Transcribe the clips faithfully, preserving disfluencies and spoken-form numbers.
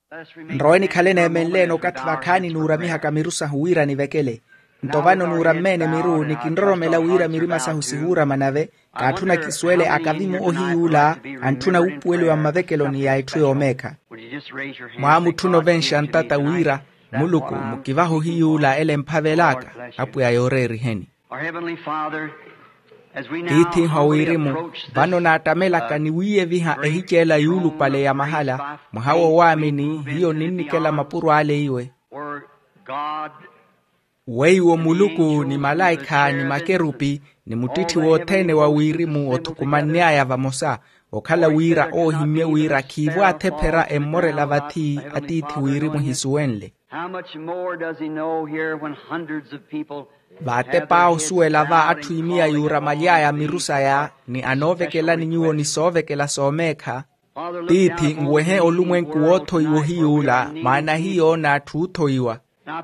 nroeni khalene menleno katvakhani nura mihaka mirusa huwira nivekele ntovano nura mene miru nikindromela wira mirima sahusihura manave kathuna kiswele akavimu ohiyula antuna upuele wa mavekelo ni yaithu yomeka mwamu tuno vensha ntata wira muluku mukivaho hiyula ele mphavelaka apu ya yoreri heni iti hawirimu vano na atamelaka ni wiye viha ehichela yulu pale ya mahala muhawo wamini hiyo ninikela mapuru ale iwe weiwo muluku ni malaika ni makerupi ni mutiti wotene wa wirimu otukumania ya vamosa okala wira ohimye wira kivwa tepera emore lavati atiti wirimu hisuwenle vate pao suela va atuimia yura majaya mirusa ya ni anovekela ni nyuo ni sovekela someka titi ngwehe olumwenku woto iwo hiyula maana hiyo na tutoiwa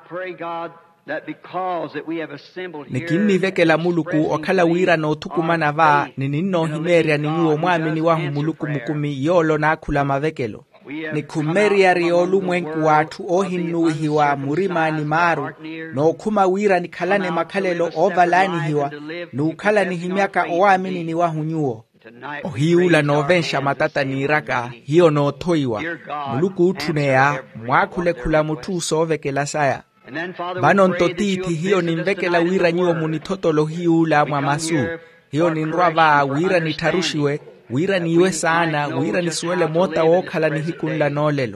nikini vekela muluku okala wira no tukumana va ninino himeria ninyuo mwamini wahu muluku mukumi yolo na kula mavekelo nikumeria riolu mwenku watu ohinuhi hiwa murimani maru no kuma wira nikalane makalelo ovalani hiwa nukala ni himiaka oamini ni wahu nyuo ohiula no vensha matata ni iraka hiyo no toiwa muluku utunea mwakule kula mutu sovekela saya vano ntotiti hiyo nimvekela wira nyuo munitotolo hiula mwamasu hiyo ninrwava wira nitarushiwe wira niwe sana wira nisuele mota wokhala ni hikunla nolelo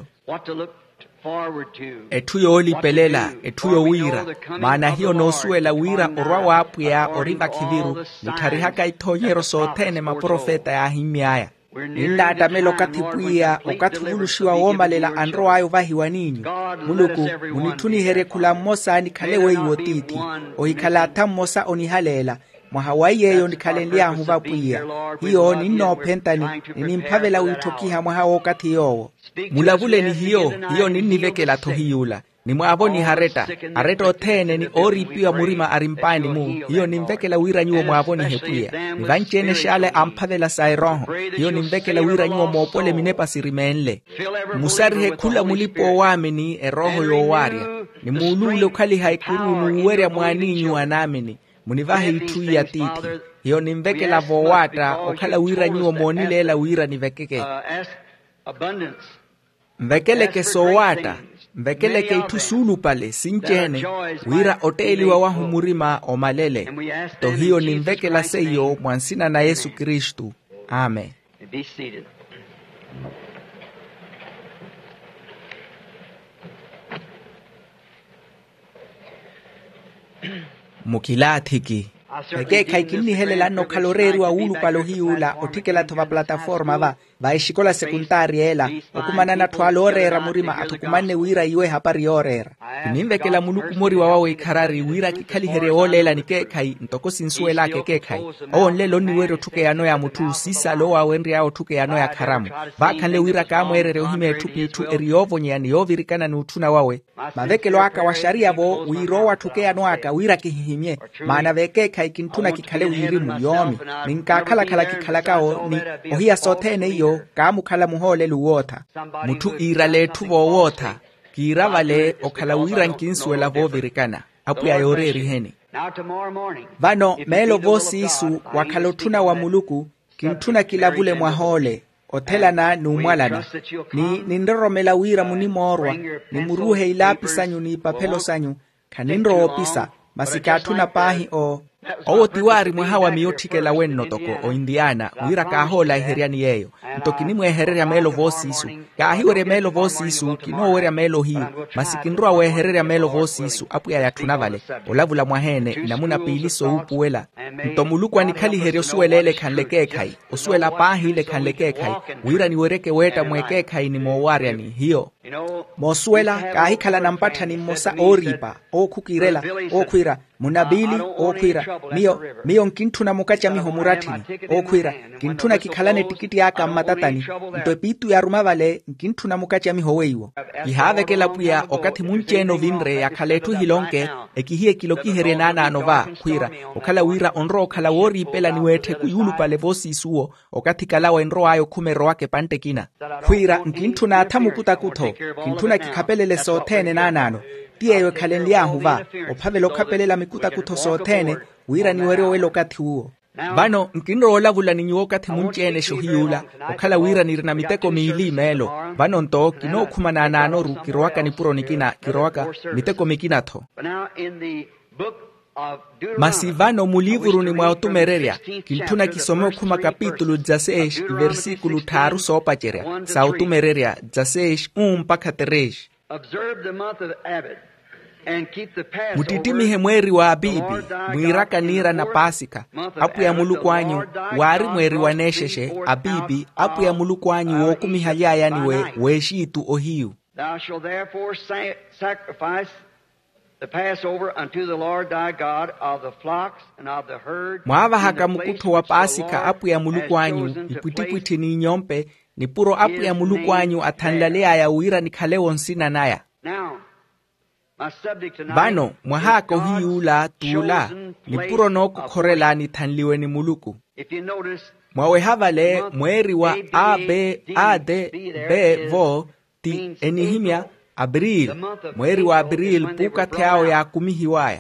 etuyo oli pelela etuyo wira maana hiyo nosuela wira orwa wapu ya oriva kiviru mutarihaka itoyero sotene maprofeta ya himiaya Inda atamelo katipuia okatulushwa womalela andro ayo vahiwa ninyu muluku munituni here kula mosa ni kalewe iwotiti ohikala tamosa onihalela mwahawaye yo nikalendia huvapuia hiyo nino pentani nimpavela uitokiha mwahawo kati yowo mulavule ni hiyo hiyo ninivekela tohiyula ni mwavoni hareta hareta otene ni oripia murima arimpani mu hiyo nimvekela wira nyuo mwavoni hepuia ni vanchene shale ampavela sairoho hiyo nimvekela wira nyuo mwopole minepa sirimenle musari hekula mulipo wamini eroho yo waria ni muulule kali haikuru nuweria mwaninyu anamini munivahe itui ya titi hiyo nimvekela vowata okala wira nyuo monilela wira nivekeke mvekeleke sowata mvekeleke itusulu pale sinchene wira oteli wa wahu murima omalele to hiyo nimvekela seyo mwansina na Yesu Kristu amen. Mukilathiki Eke kaikini helela no kaloreri wa ulu palo hiula otikela tova plataforma va va eshikola sekundari ela okumana na twalorera murima atukumane wira iwe hapari orera nimvekela muluku mori wa wawe ikarari wira kikali here olela nikekai ntoko sinsuela kekekai onlelo niwero tuke yano ya mutu sisa lo wa wenri yao tuke yano ya karamu vakanle wira kamwerere ohime tupi tu eriovo nyani yovirikana nutuna wawe mavekelo aka wa sharia vo wirowa tuke yano aka wira kihihimye maana veke kintuna kikale wirimu yomi ninkakhala khala kikhala kao ni ohia sotene iyo kamu khala muhole luwota mutu ira letu vowota kiravale okhala wira nkinsuela vovirikana apu ya yoreri heni vano melo vosi isu wakalotuna wa muluku kintuna kilavule mwahole otela na numwalana ni nindoromela wira munimorwa ni muruhe ilapi sanyu ni papelo sanyu kanindro opisa masikatuna pahi o Owo tiwari mwahawa miyotikela wenno toko o Indiana wira kahola iheriani yeyo ntokini mwehereria melo vosi isu kahiwere melo vosi isu kinowere melo hiyo masikindrua wehereria melo vosi isu apu ya yatunavale olavula mwahene namuna piliso upuwela ntomulukwa nikali herio suelele kanlekekai osuela pahi ile kanlekekai wira niwereke weta mwekekai ni mowaria ni hiyo mosuela kahikala nampata ni mosa oripa o kukirela o kwira munabili okhwira miyo miyo nkintuna mukacha miho muratini okhwira nkintuna kikhalane tikiti yaka mmatatani nto pitu ya rumavale nkintuna mukacha miho weiwo ihavekela puya okati muncheno vinre yakhalethu hilonke ekihiye kilo kihere nana anova khwira okhala wira onro okhala wori pela niwethe kuyulu pale vosi suo okati kalawa enro ayo khumero wake pantekina khwira nkintuna athamukuta kutho nkintuna kikhapelele sothene nanano tiyeyo khalen liyahuva ophavelo khapelela mikuta kutho sothene wira niwero welo kathi uwo bano nkinrola vulani nyo kathi munchene shohiyula okhala wira nirina miteko miili melo bano nto kino khumana nano ru kirwaka ni puronikina kirwaka miteko mikina tho masivano mulivuru ni mwa otumereria kintuna kisome khuma kapitulo dzasesh versikulo tharu sopacheria sa otumereria dzasesh um mpaka teresh. Observe the month of Abib and keep the Passover. Mutitimihe mweri wa Abibi mwiraka nira na Pasika apu ya mulukwanyu wari mweri wa nesheshe Abibi apu ya mulukwanyu wokumihalya niwe weshitu ohiyu. Thou shalt therefore sacrifice the Passover unto the Lord thy God of the flocks and of the herd. Mwava haka mkuto wa Pasika apu ya mulukwanyu ipwitipwiti ni nyompe ni puro apu ya mulukwanyu athanlalea ya uira ni khalewo nsina naya. Bano mwahako hiyula tula ni puro noku korela ni thanliwe ni muluku. Mwawe havale mweri wa A, B, A, D, B, vo, ti enihimya Abril. Mweri wa Abril puka teao ya kumihiwaya.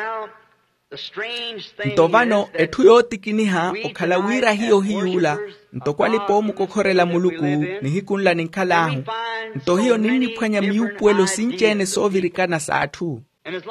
Ntovano etu yoti kiniha okhalawira hiyo hiyula ntokwalipo mukokhorela muluku nihikunla ninkalahu nto hiyo nini phwanya miupwelo sinchene sovirikana sathu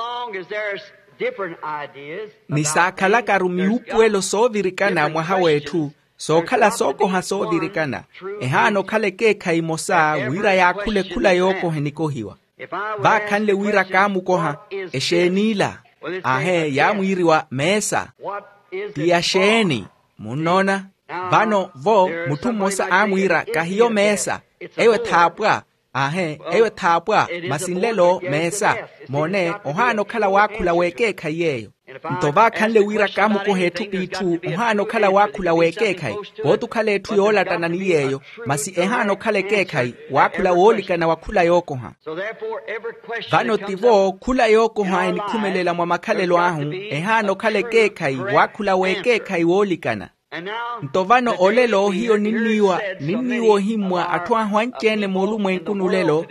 nisakhalakaru miupwelo sovirikana mwaha wethu sokhala sokoha sovirikana ehano khale kekha imosa wira yakhule khula yoko henikohiwa vakhanle wira kamukoha eshenila ahe ya mwiri wa mesa tiyasheni munona vano vo mutu mosa amwira kahiyo mesa ewe thapwa ahe ewe thapwa masinlelo mesa mone ohano khala wakhula wekekha yeyo ntova khanle wira kamuko hethu pitu ohano khala wakhula wekekha botu khale ethu yolatana ni yeyo masi ehano khale kekha wakhula wolikana wakhula yokoha vano tivo khula yokoha ni khumelela mwa makhalelo ahu ehano khale kekha wakhula wekekha wolikana ntovano olelo hiyo niniwa niniwo himwa atwa hwanchene molu mwenkunulelo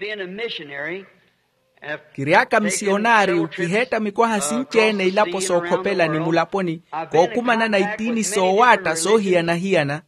kiriaka misionari ukiheta mikwaha sinchene ilapo sokhopela ni mulaponi kokumana na itini sowata sohiana hiana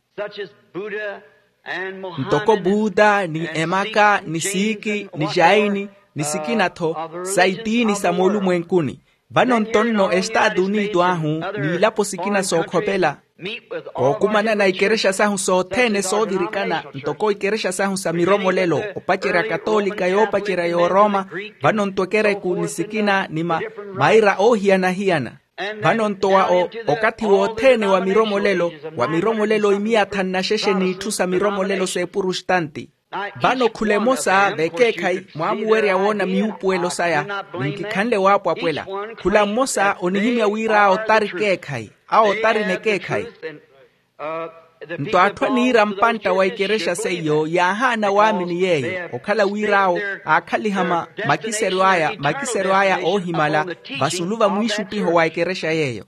ntoko Buddha ni Emaka ni Siki ni Jaini ni Sikinatho saitini sa molu mwenkuni vano ntonno Estados Unidos ahu ni ilapo sikina sokhopela kokumana na ikeresha sahu sothene sovirikana ntoko ikeresha sahu sa miromo lelo opachera katolika yo opachera yo Roma vano ntokere kunisikina nima maira ohiana hiana vano ntoa o okati wothene wa miromo lelo wa miromo lelo imiathan na sheshe ni tusa miromo lelo se purushtanti vano kulemosa vekekai mwamuweri awona miupwelo saya nkikhanle wapo apwela kula mosa onihimya wira otari kekai ao otari nekekai nto athwa niira mpanta waikeresha seyo yahana wamini yeyo okhala wirao akhalihama makisero aya makisero aya ohimala vasuluva mwishupiho waikeresha yeyo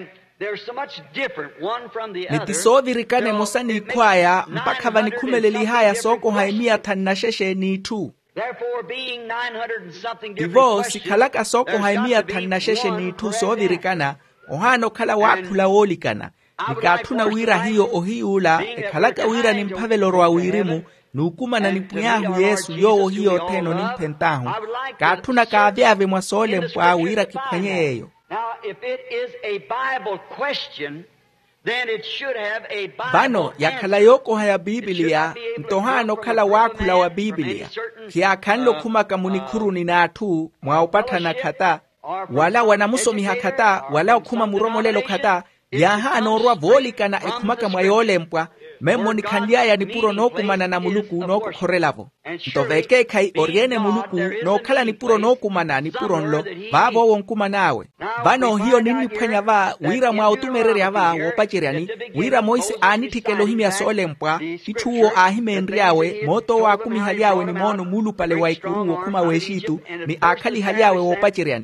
nitisovirikane mosani ikwaya mpaka vanikhumeleli haya soko haimia thanna sheshe ni tu ivo sikhalaka soko haimia thanna sheshe ni tu sovirikana ohano khala wakhula wolikana nikathuna wira hiyo ohiyula ekhalaka wira nimphavelo rwa wirimu nukumana nipunyahu Yesu yowo hiyo teno nimpentahu kathuna kavyave mwasole mpwa wira kiphanye yeyo. Now, if it is a Bible question, then it should have a Bible Bano, yakhala yoko haya Biblia, ntohano khala wakula wa Biblia. Kia kanlo kumaka munikuru ni natu, mwaupata na kata, wala wanamusomi hakata, wala kuma muromo lelo kata, yahano rwa volika na ekumaka mwayole mpwa, memo ni khandiaya ni puro no kumana na muluku no kukhorelavo ntoveke kai oriene muluku no khala ni puro no kumana ni puro nlo vavo wonkumanawe vano hiyo nini phwanya va wira mwa utumerere va wopachiriani wira moise ani thikelo himya solempwa ithuo ahimenriawe moto wa kumihaliawe ni mono mulu pale wa ikuru kuma weshitu ni akhali haliawe wopachiriani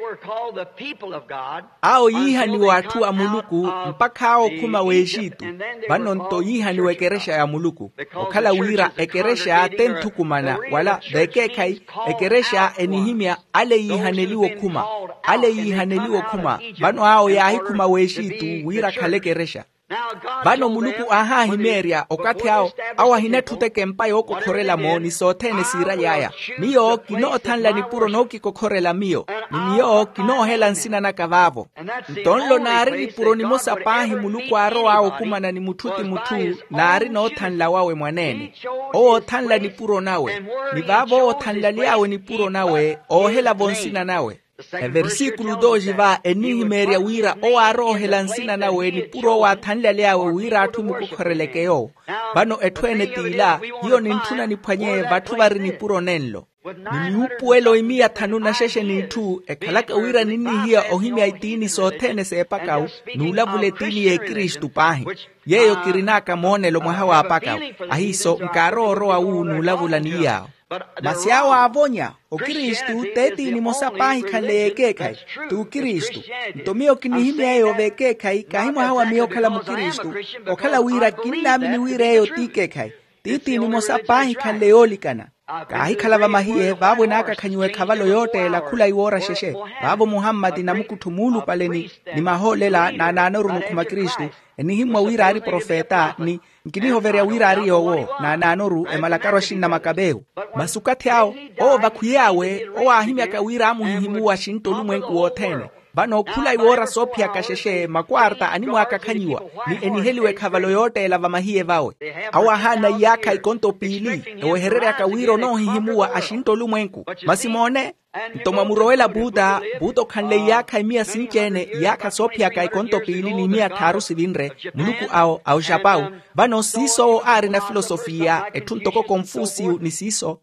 ao yiha ni watu amuluku mpaka ao kuma weshitu vano nto yiha ni wekeresha ya muluku okhala wira ekeresha tentu kumana wala dekekai ekeresha enihimya ale yihaneliwo kuma ale yihaneliwo kuma vano ao yahi kuma weshitu wira khalekeresha vano muluku aha himeria okati ao awa hinethuteke mpa yoko khorela mo ni sothene sira yaya niyo kino thanla ni puro no ki kokhorela miyo niyo kino hela nsina na kavavo tonlo nari ni puro ni mosa pahi muluku aro ao kumana ni muthuti muthu nari no thanla wawe mwanene o thanla ni puro nawe ni vavo o thanla liawe ni puro nawe o hela bonsina nawe Versikulo doji va enihimeria wira o aro helansina nawe ni puro wa thanla liawe wira atumu kukhorelekeyo vano etwene tila hiyo ni ntuna ni phwanye vathu vari ni puro nenlo ni upuelo imia thanu na sheshe ni tu ekhalaka wira nini hiya ohimya itini sothene sepakau nulavule tini ye Kristu pahi yeyo kirinaka monelo mwahawa apakau ahiso nkaroro wa uu nulavula niyao masiawa avonya o Kristu teti ni mosapahi khanleyekekai tu Kristu ntomio kinihimya yo vekekai kahimwa hawa miyo khala mu Kristu okhala wira kinami ni wira yo tikekai titi ni mosapahi khanleyolikana kahi khalava mahiye vavo naka khanywe khavalo yote la khula iwora sheshe vavo Muhammad na mukuthumulu paleni ni maholela na nanoru kuma Kristu enihimwa wira ari profeta ni nkiniho veria wira ari yowo na nanoru emalakaro shinna makabeu masukati ao o vakuyawe o ahimya ka wira amuhihimu wa shintolu mwenku wothene vano khula iwora sopya kasheshe makwarta animu akakhanyiwa ni eniheliwe khavalo yote la vamahiye vawe awa hana yaka ikonto pili eweherere akawiro no hihimuwa ashintolu mwenku masimone ntoma murowela buda budo khanle yaka imia sinchene yaka sopya ka ikonto pili ni mia tharu sivinre muluku ao au japau vano siso ari na filosofia etuntoko Confucius ni siso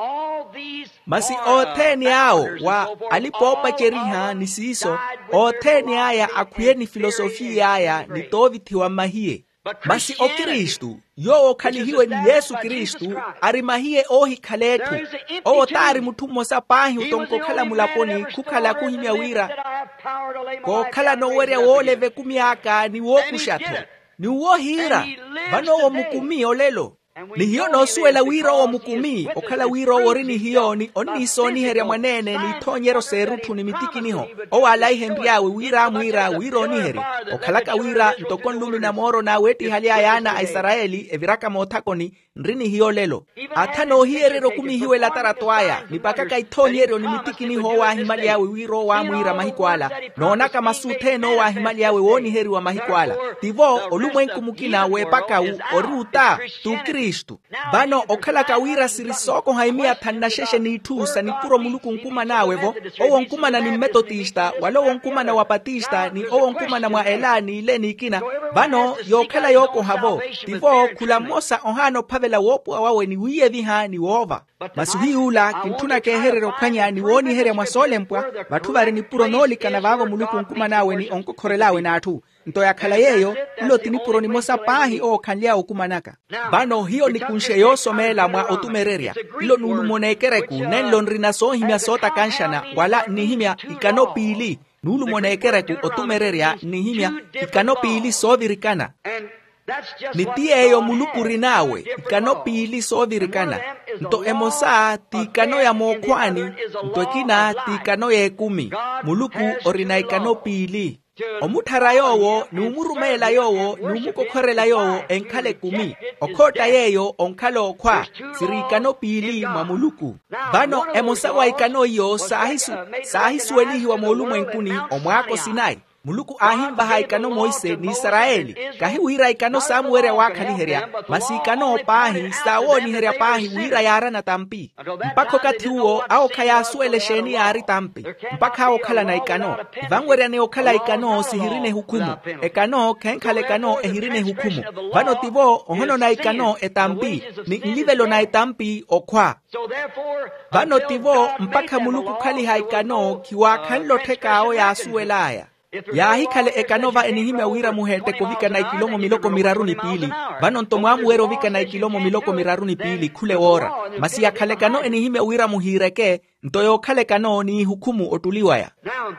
masi otheni ao wa alipopa cheriha ni siso otheni aya akuyeni filosofia aya ni tovithiwa mahie masi o Kristu yo khalihiwe ni Yesu Kristu ari mahie ohi khaletu o tari muthumo sapahi utonko khala mulaponi kukhala kuhimya wira ko khala no weria woleve kumyaka ni wokushatho ni wohira vano wo mukumi olelo ni hiyo no suela wiro o mukumi okhala wiro orini hiyo ni oniso ni heria mwanene ni thonyero seruthu ni mitiki niho o alai henriawe wira mwira wiro ni heri okhala ka wira ntokonlumi na moro na weti hali ayana Israeli eviraka mothakoni nrini hiyo lelo athano hierero kumi hiwe la taratwaya ni pakaka ithonyero ni mitiki niho wa himali yawe wiro wa mwira mahikwala nona kama suthe no wa himali yawe woni heri wa mahikwala tivo olumwenku mukina we paka oruta tu Kristu bano okhala kawira sirisoko haimia thanna sheshe ni thusa ni puro muluku nkuma nawevo owo nkuma na ni metodista walo wonkuma na wapatista ni owo nkuma na mwa elani ile ni kina bano yokhala yoko havo tivo kula mosa ohano pavela wopu awawe ni wiye viha ni wova masuhi ula kintuna ke herero khanya ni woni here mwasole mpwa bathu bari ni puro nolika na vavo muluku nkuma nawe ni onko khorelawe na athu nto yakhala yeyo ilo tini puro ni mosa pahi o khanlia okumanaka bano hiyo ni kunshe yosomela mwa otumereria ilo nulumonekereku nenlo nrina so himya sota kanshana wala ni himya ikano pili nulumonekereku otumereria ni himya ikano pili sovirikana nitiyeyo mulukuri nawe ikano pili sovirikana nto emosa tikano ya mokwani nto kina tikano ya ekumi muluku orina ikano pili omuthara yowo ni umurumela yowo ni umukokhorela yowo enkhale kumi okhota yeyo onkhalo okhwa sirikano pili mwa muluku bano emosa wa ikano yo sahisu sahisu elihiwa molumwenkuni omwako Sinai muluku ahimba haikano Moise ni Israeli kahi wira ikano samuere wakali heria masi ikano pahi sawoni heria pahi wira yara na tampi mpako kati huo au kaya suele sheni yari tampi mpaka hao kala na ikano vangwere ne okala ikano sihirine hukumu ekano kenkale kano ehirine hukumu vano tivo ohono na ikano etampi ni nlivelo na etampi okwa vano tivo mpaka muluku kali haikano kiwa kanlo tekao ya suelaya ya hikale ekanova enihime wira muhete kovika na ikilomo miloko miraruni pili vano ntomwamu wero vika na ikilomo miloko miraruni pili kule ora masi ya kale kano enihime wira muhireke ntoyo kale kano ni hukumu otuliwaya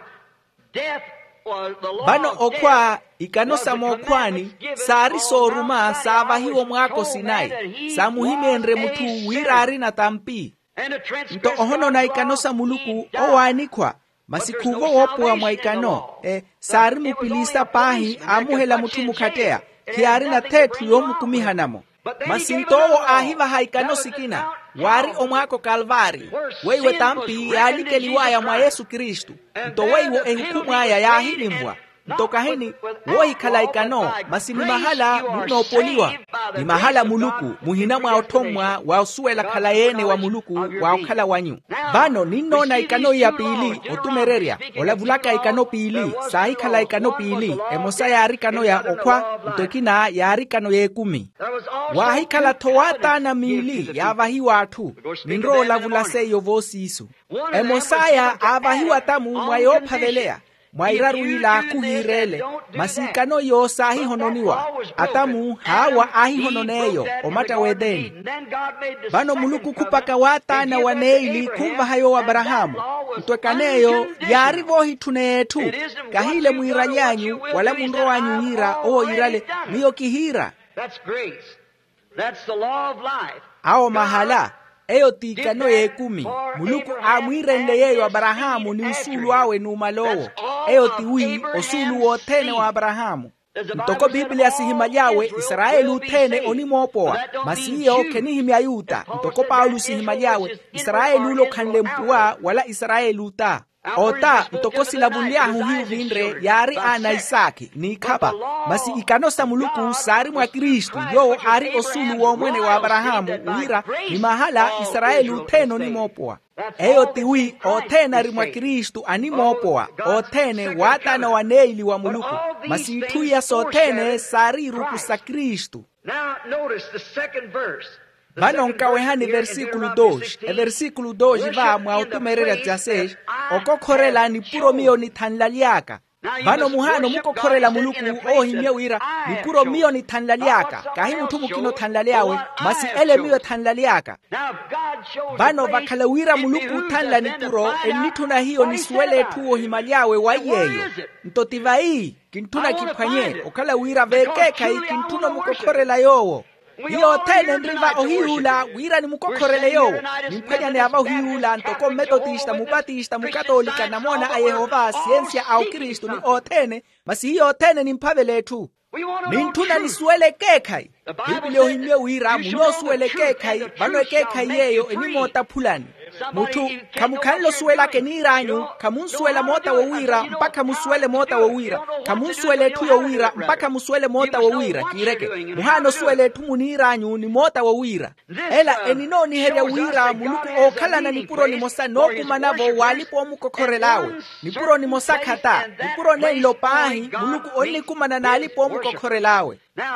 vano okwa ikano samokwani sari soruma savahiwo mwako Sinai samuhimeendre mutu wirari na tampi nto ohono na ikano samuluku owanikwa masikuvo wopo wa mwaikano e sari mupilisa pahi amuhela mutu mukatea kiari na tetu yomu kumihanamo masintowo ahiva haikano sikina wari omwako Kalvari weiwe tampi yalike liwaya mwa Yesu Kristu nto weiwo ehukumu aya yahilimbwa ntokaheni woi kalaikano masi ni mahala munopoliwa ni mahala muluku muhina mwa otomwa wa osuela kalayene wa muluku wa okala wanyu vano nino na ikano ya pili otumereria olavulaka ikano pili sahi kalaikano pili emosa ya arikano ya okwa ntokina ya arikano ya ekumi wahi kala toata na mili ya avahiwa atu ninro olavulase yovosi isu emosa ya avahiwa tamu mwa yopavelea mwairaruila kuhirele masikano yo sahi hononiwa atamu hawa ahi hononeyo omata wedeni bano muluku kupaka wata na waneili kumva hayo Abrahamu utwekaneyo yari vohi tunetu kahile muiranyanyu wala munro wanyu hira o irale miyo kihira ao mahala eyo tikano yekumi muluku amwirende yeyo Abrahamu ni usulu wawe numalowo eyo tiwi osulu wotene wa Abrahamu ntoko Biblia sihima yawe Israeli utene onimopoa masiyo kenihimi ayuta ntoko Paulo sihima yawe Israeli ulo kanlempuwa wala Israeli uta ota ntoko silabunliahu hiu vindre yari ana Isaki ni kapa masi ikanosa muluku sari mwa Kristu yo ari osulu wa mwene wa Abrahamu uwira ni mahala Israeli uteno ni mopoa eyo tiwi otena rimwa Kristu ani mopoa otene watana waneili wa muluku masi ituya sotene sari rupu sa Kristu. Now notice the second verse. Vano nkawehani versikulo dois. E versikulo dois va mwa utumerera jasesh. Oko korela ni puro mio ni tanlaliaka. Vano muhano muko korela muluku ohi mio ira ni puro mio ni tanlaliaka. Kahi mutumu kino tanlaliawe masi ele mio tanlaliaka. Vano vakala wira muluku tanla ni puro enituna hiyo ni swele tuo himaliawe wa yeyo. Ntotivai kintuna kipanye okala wira vekeka hii kintuna muko korela yowo. Hiyo tene ndriva ohiula wira ni mukokorele yo nimpanya ne aba ohiula ntoko metodista mubatista mukatolika na mona a Yehova ciencia au Kristo ni otene masi hiyo tene ni mpavele tu nintuna ni suele kekai Biblia ohimye wira muno suele kekai bano kekai yeyo eni mota pulani mutu kamukanlo suela ke ni ranyu kamun suela mota wo wira mpaka musuele mota wo wira kamun suele tu yo wira mpaka musuele mota wo wira kireke muhano suele tu muni ranyu ni mota wo wira ela enino ni heria wira muluku okala na nipuro ni mosa no kumanavo walipo mukokorelawe nipuro ni mosa kata nipuro ne lopahi muluku oni kumana na alipo mukokorelawe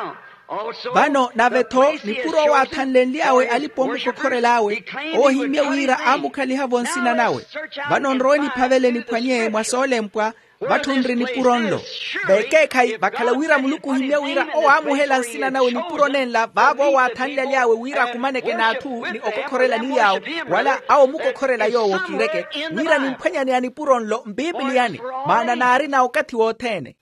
Bano naveto ni puro wa tanlenliawe alipo mukokorelawe ohimye wira amukali havonsina nawe bano nroni pavele ni panye mwasole mpwa batundri ni puronlo beke kai bakala wira muluku himye wira o amuhela nsina nawe ni puronenla babo wa tanlenliawe wira kumaneke na tu ni okokorela ni yao wala au mukokorela yowo kireke wira ni mpanya ni ani puronlo mbibiliani maana nari na wakati wotene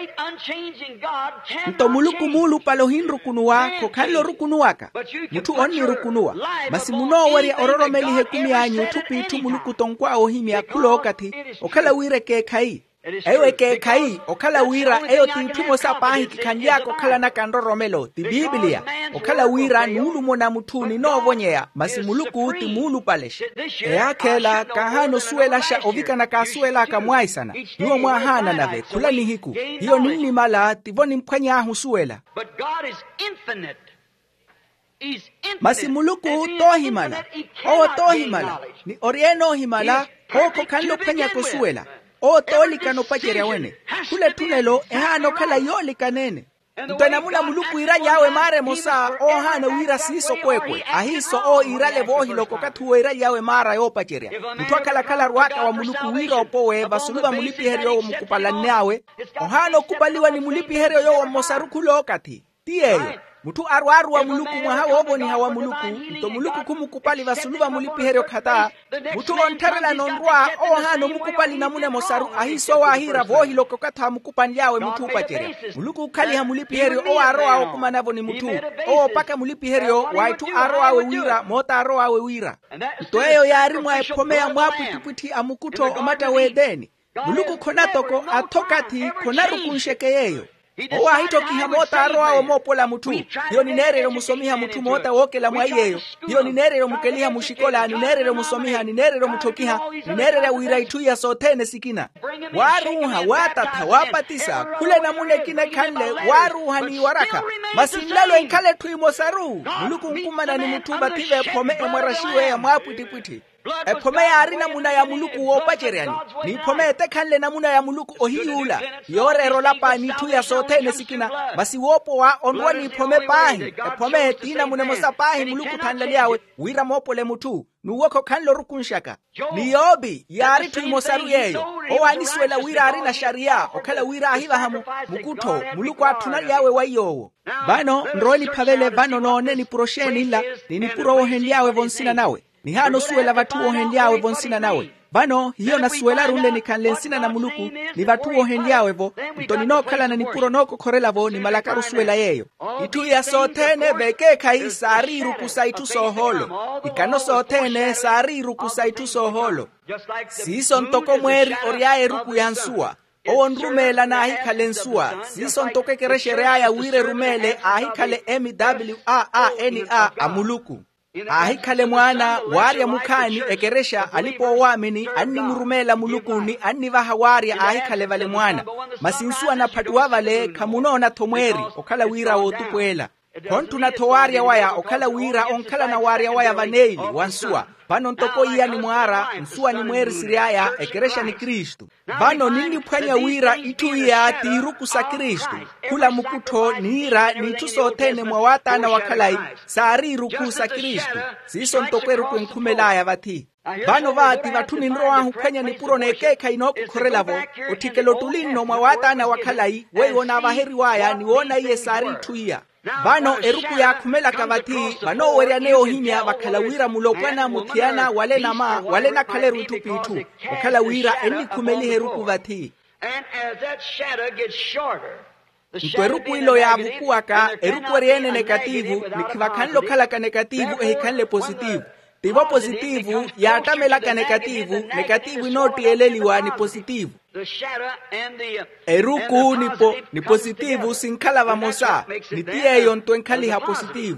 nto muluku mulu palo hin rukunuwa kokalo rukunuwaka mutu onni rukunuwa masi muno wari ororomeli hekumi anyu tupi tu muluku tonkwa ohimi akulo kati okala wire ke kai ewe ke kai okala wira eyo tintumo sa pahi kikanjako kala na kandoromelo ti Biblia okala wira nulu mona mutuni no vonyea masimuluku ti mulu palesh e akela kahano suela sha ovika na kasuela kamwai sana niwo mwahana nave kula ni hiku hiyo nini mala tivoni mpanya ahu suela masimuluku tohimala o tohimala ni orieno himala hoko kanlo penya kosuela o tolika no pacheria wene kule tunelo ehano kala yolika nene mtanamuna muluku ira yawe mare mosa o hano wira siso kwekwe ahiso o irale bohi loko katuwe ira yawe mara yo pacheria mtwa kala kala ruaka wa muluku wira opowe basuluba mulipi herio mukupala nawe o hano kubaliwa ni mulipi herio yo mosaruku lokati tiyeyo mutu arwaru wa muluku mwahawa obo ni hawa muluku mto muluku kumukupali vasuluba mulipi herio kata mutu ontarela nonrua o hano mukupali namune mosaru ahiso wa ahira vohi loko kata mukupani yawe mutu upachere muluku ukali ha mulipi herio o aroa o kumanavo ni mutu o paka mulipi herio waitu aroa we wira mota aroa we wira mto eyo yari mwa epomea mwapu tuputi amukuto omata wedeni muluku konatoko atokati konaruku nsheke yeyo owa hito kihamota aroa o mopola mutu hiyo ni nerero musomiha mutu mota wokela mwaiyeyo hiyo ni nerero mukeliha mushikola ni nerero musomiha ni nerero mutokiha ni nerero wiraituya sotene sikina waruha watata wapatisa kule namune kine kanle waruha ni waraka masimlalo inkale tuimosaru muluku nkumana ni mutu bative pome emwarashiwe ya mwapwitipwiti epome ya arina muna ya muluku wopachereani ni pome etekanle na muna ya muluku ohiyula yorero lapa ni tu ya sotene sikina basi wopo wa onwa ni pome pahi epome etina mune mosa pahi muluku tanlaliawe wira mopole mutu nuwoko kanlo rukunshaka ni yobi yari tu imosaru yeyo owa niswela wira arina sharia okala wira ahiva hamu mukuto muluku atunali yawe wayowo bano nroli pavele bano noone ni purosheni ila ni nipuro ohenliawe vonsina nawe ni hano suela vatu ohenliawe vonsina nawe bano hiyo na suela rule ni kanlensina na muluku ni vatu ohenliawe vo mtoni no kala na nipuro noko korela vo ni malakaru suela yeyo itu ya sotene veke kai sariru kusaitu soholo ikano sotene sariru kusaitu soholo siso ntoko mweri oriae ruku yansua on rumela na ahikale nsua siso ntoke keresherea ya wire rumele ahikale M W A A N A amuluku ahikale mwana waria mukani ekeresha alipo wamini anni murumela mulukuni anni vaha waria ahikale vale mwana masinsua na patuwa vale kamunona tomweri okala wira wotukwela kontu na towaria waya okala wira onkala na waria waya vaneili wansua vano ntoko iya ni mwara nsua ni mweri siriaya ekeresha ni Kristu vano nini pwanya wira itu iya tiruku sa Kristu kula mukuto nira ni tusotene mwawata na wakalai saari ruku sa Kristu siso ntokwe ruku nkumelaya vati vano vati vatuni nroa hukanya ni puro nekeka inoku korelavo utikelo tulino mwawata na wakalai weyo na vaheri waya ni wona iye saari tuia vano eruku ya kumela kavati vano weria neo hinya wakala wira mulopwana mutiana wale na ma wale na kaleru itupitu wakala wira eni kumeli heruku vati Mtu eruku ilo ya avukuaka eruku eriene negativu nikivakanlo kala ka negativu ehikanle positivu tivo positivu ya atamela ka negativu negativu inoti eleliwa ni positivu eruku ni, po, ni positivu sinkala vamosa nitie yonto enkali ha positivu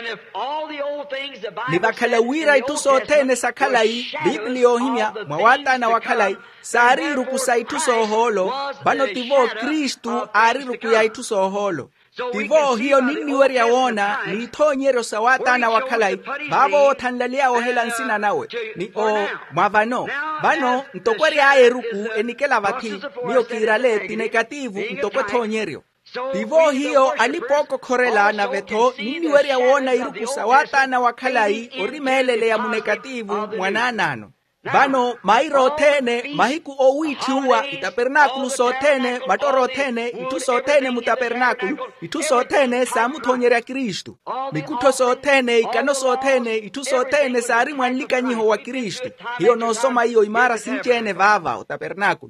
ni vakala wira itusotene sakalai biblio hinya mwawata na wakalai sariru kusaituso holo bano tivo Kristu ariru ya ituso holo tivo hiyo nini weri ya wona ni itonyero sawata na wakalai babo tandalia ohela nsina nawe ni o mwavano bano ntokweri ae ruku enikela vati niyo kiraleti negativu ntokwe tonyerio tivo hiyo alipoko korela na veto nini weri ya wona iruku sawata na wakalai orimelele ya munegativu mwananano bano mairo tene mahiku owiti uwa itapernakulu sotene matoro tene itu sotene mutapernakulu itu sotene samutonyera Kristu mikuto sotene ikano sotene itu sotene sari mwanlika nyiho wa Kristu hiyo no soma hiyo imara sinchene vava utapernakulu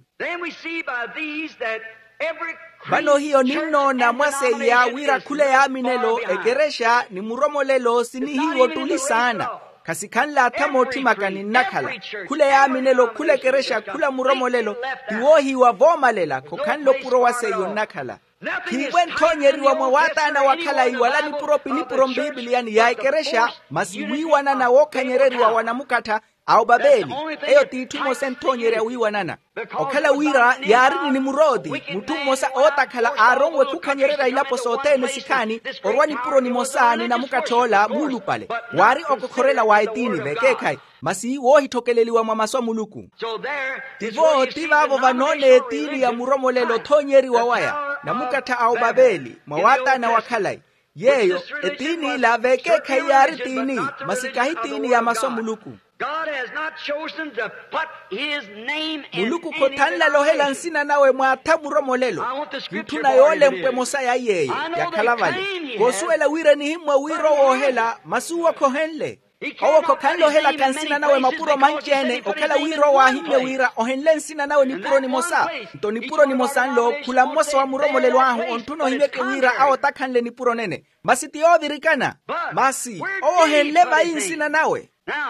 bano hiyo nino na mwase ya wira kule ya minelo ekeresha ni muromolelo sini hiyo tuli sana kasikanla tamoti makani nakala kule ya minelo kule keresha kula muromolelo tiwohi wa vomalela kokanlo puro waseyo nakala kibwen tonyeri wa mwata na wakala iwalani puro pilipuro mbibiliani ya keresha masiwiwa na wokanyereri wa wanamukata au Babeli eyo titumo sentonyere wiwa nana okala wira yari ni murodi mutumo sa otakala arongwe kukanyerera ilapo sote nesikani orwani puro ni mosani na mukatola mulu pale wari okokorela waitini vekekai masi wohi tokeleliwa mamaso muluku tivo tivavo vanone etini ya muromolelo tonyeri wa waya na mukata au Babeli mwata na wakalai yeyo etini la vekekai yari tini masikahi tini ya maso muluku God has not chosen to put his name in muluku kotanla lohela nsina nawe mwata muromolelo mtuna yole mpwe mosaya yeye ya kalavali kosuela wire ni himwa wiro wohela masuwa kohenle owo kokanlo hela kansina nawe mapuro manjene okala wiro wa hime wira ohenle nsina nawe ni puro ni mosa nto ni puro ni mosanlo kula mosa wa muromolelo ahu ontuno himeke wira awo takanle ni puro nene masiti ovirikana masi owo henle ba insina nawe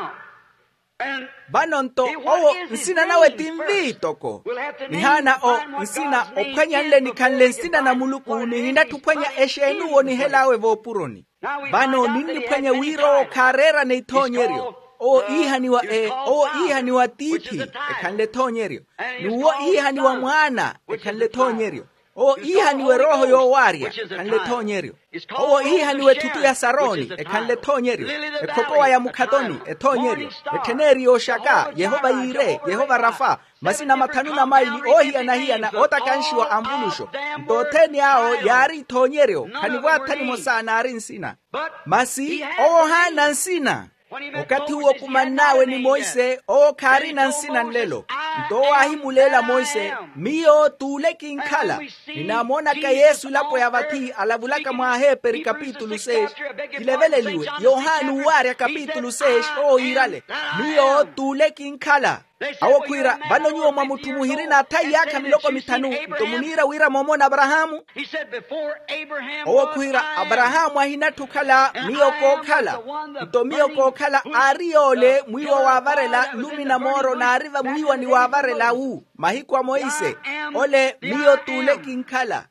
banonto owo nsina nawe timbitoko nihana o nsina opkanyale ni kanle nsina na muluku ni hinda tupanya eshenu woni helawe vopuroni bano nini panya wiro karera ne tonyerio o ihani wa e o ihani wa titi e kanle tonyerio nuwo ihani wa mwana e kanle tonyerio o ihani we roho yo waria kanle tonyerio o ihani we tutu ya saroni e kanle tonyerio e kokoa ya mukadoni e tonyerio e tenerio shaka Yehova ire Yehova Rafa masina matanuna maili ohi anahia na otakanshi wa ambulusho mtoteni ao yari tonyerio kanibwata ni mosana arinsina masi o hana nsina wakati huo kumanawe ni Moise o karina nsina nlelo ndoa himulela Moise mio tuleki nkala ninamona ka Yesu lapo ya vati alavulaka mwaheperi kapitulu sesh kilevele liwe Yohanu waria kapitulu sesh o irale mio tuleki nkala awo kuira bano nyuo mamutumuhiri na tai yaka miloko mitanu mtomunira wira momona Abrahamu awo kuira Abrahamu ahina tukala miyo kokala mto miyo kokala ariole mwiwa wavarela lumi na moro na ariva mwiwa ni wavarela u mahikwa Moise ole miyo tule kinkala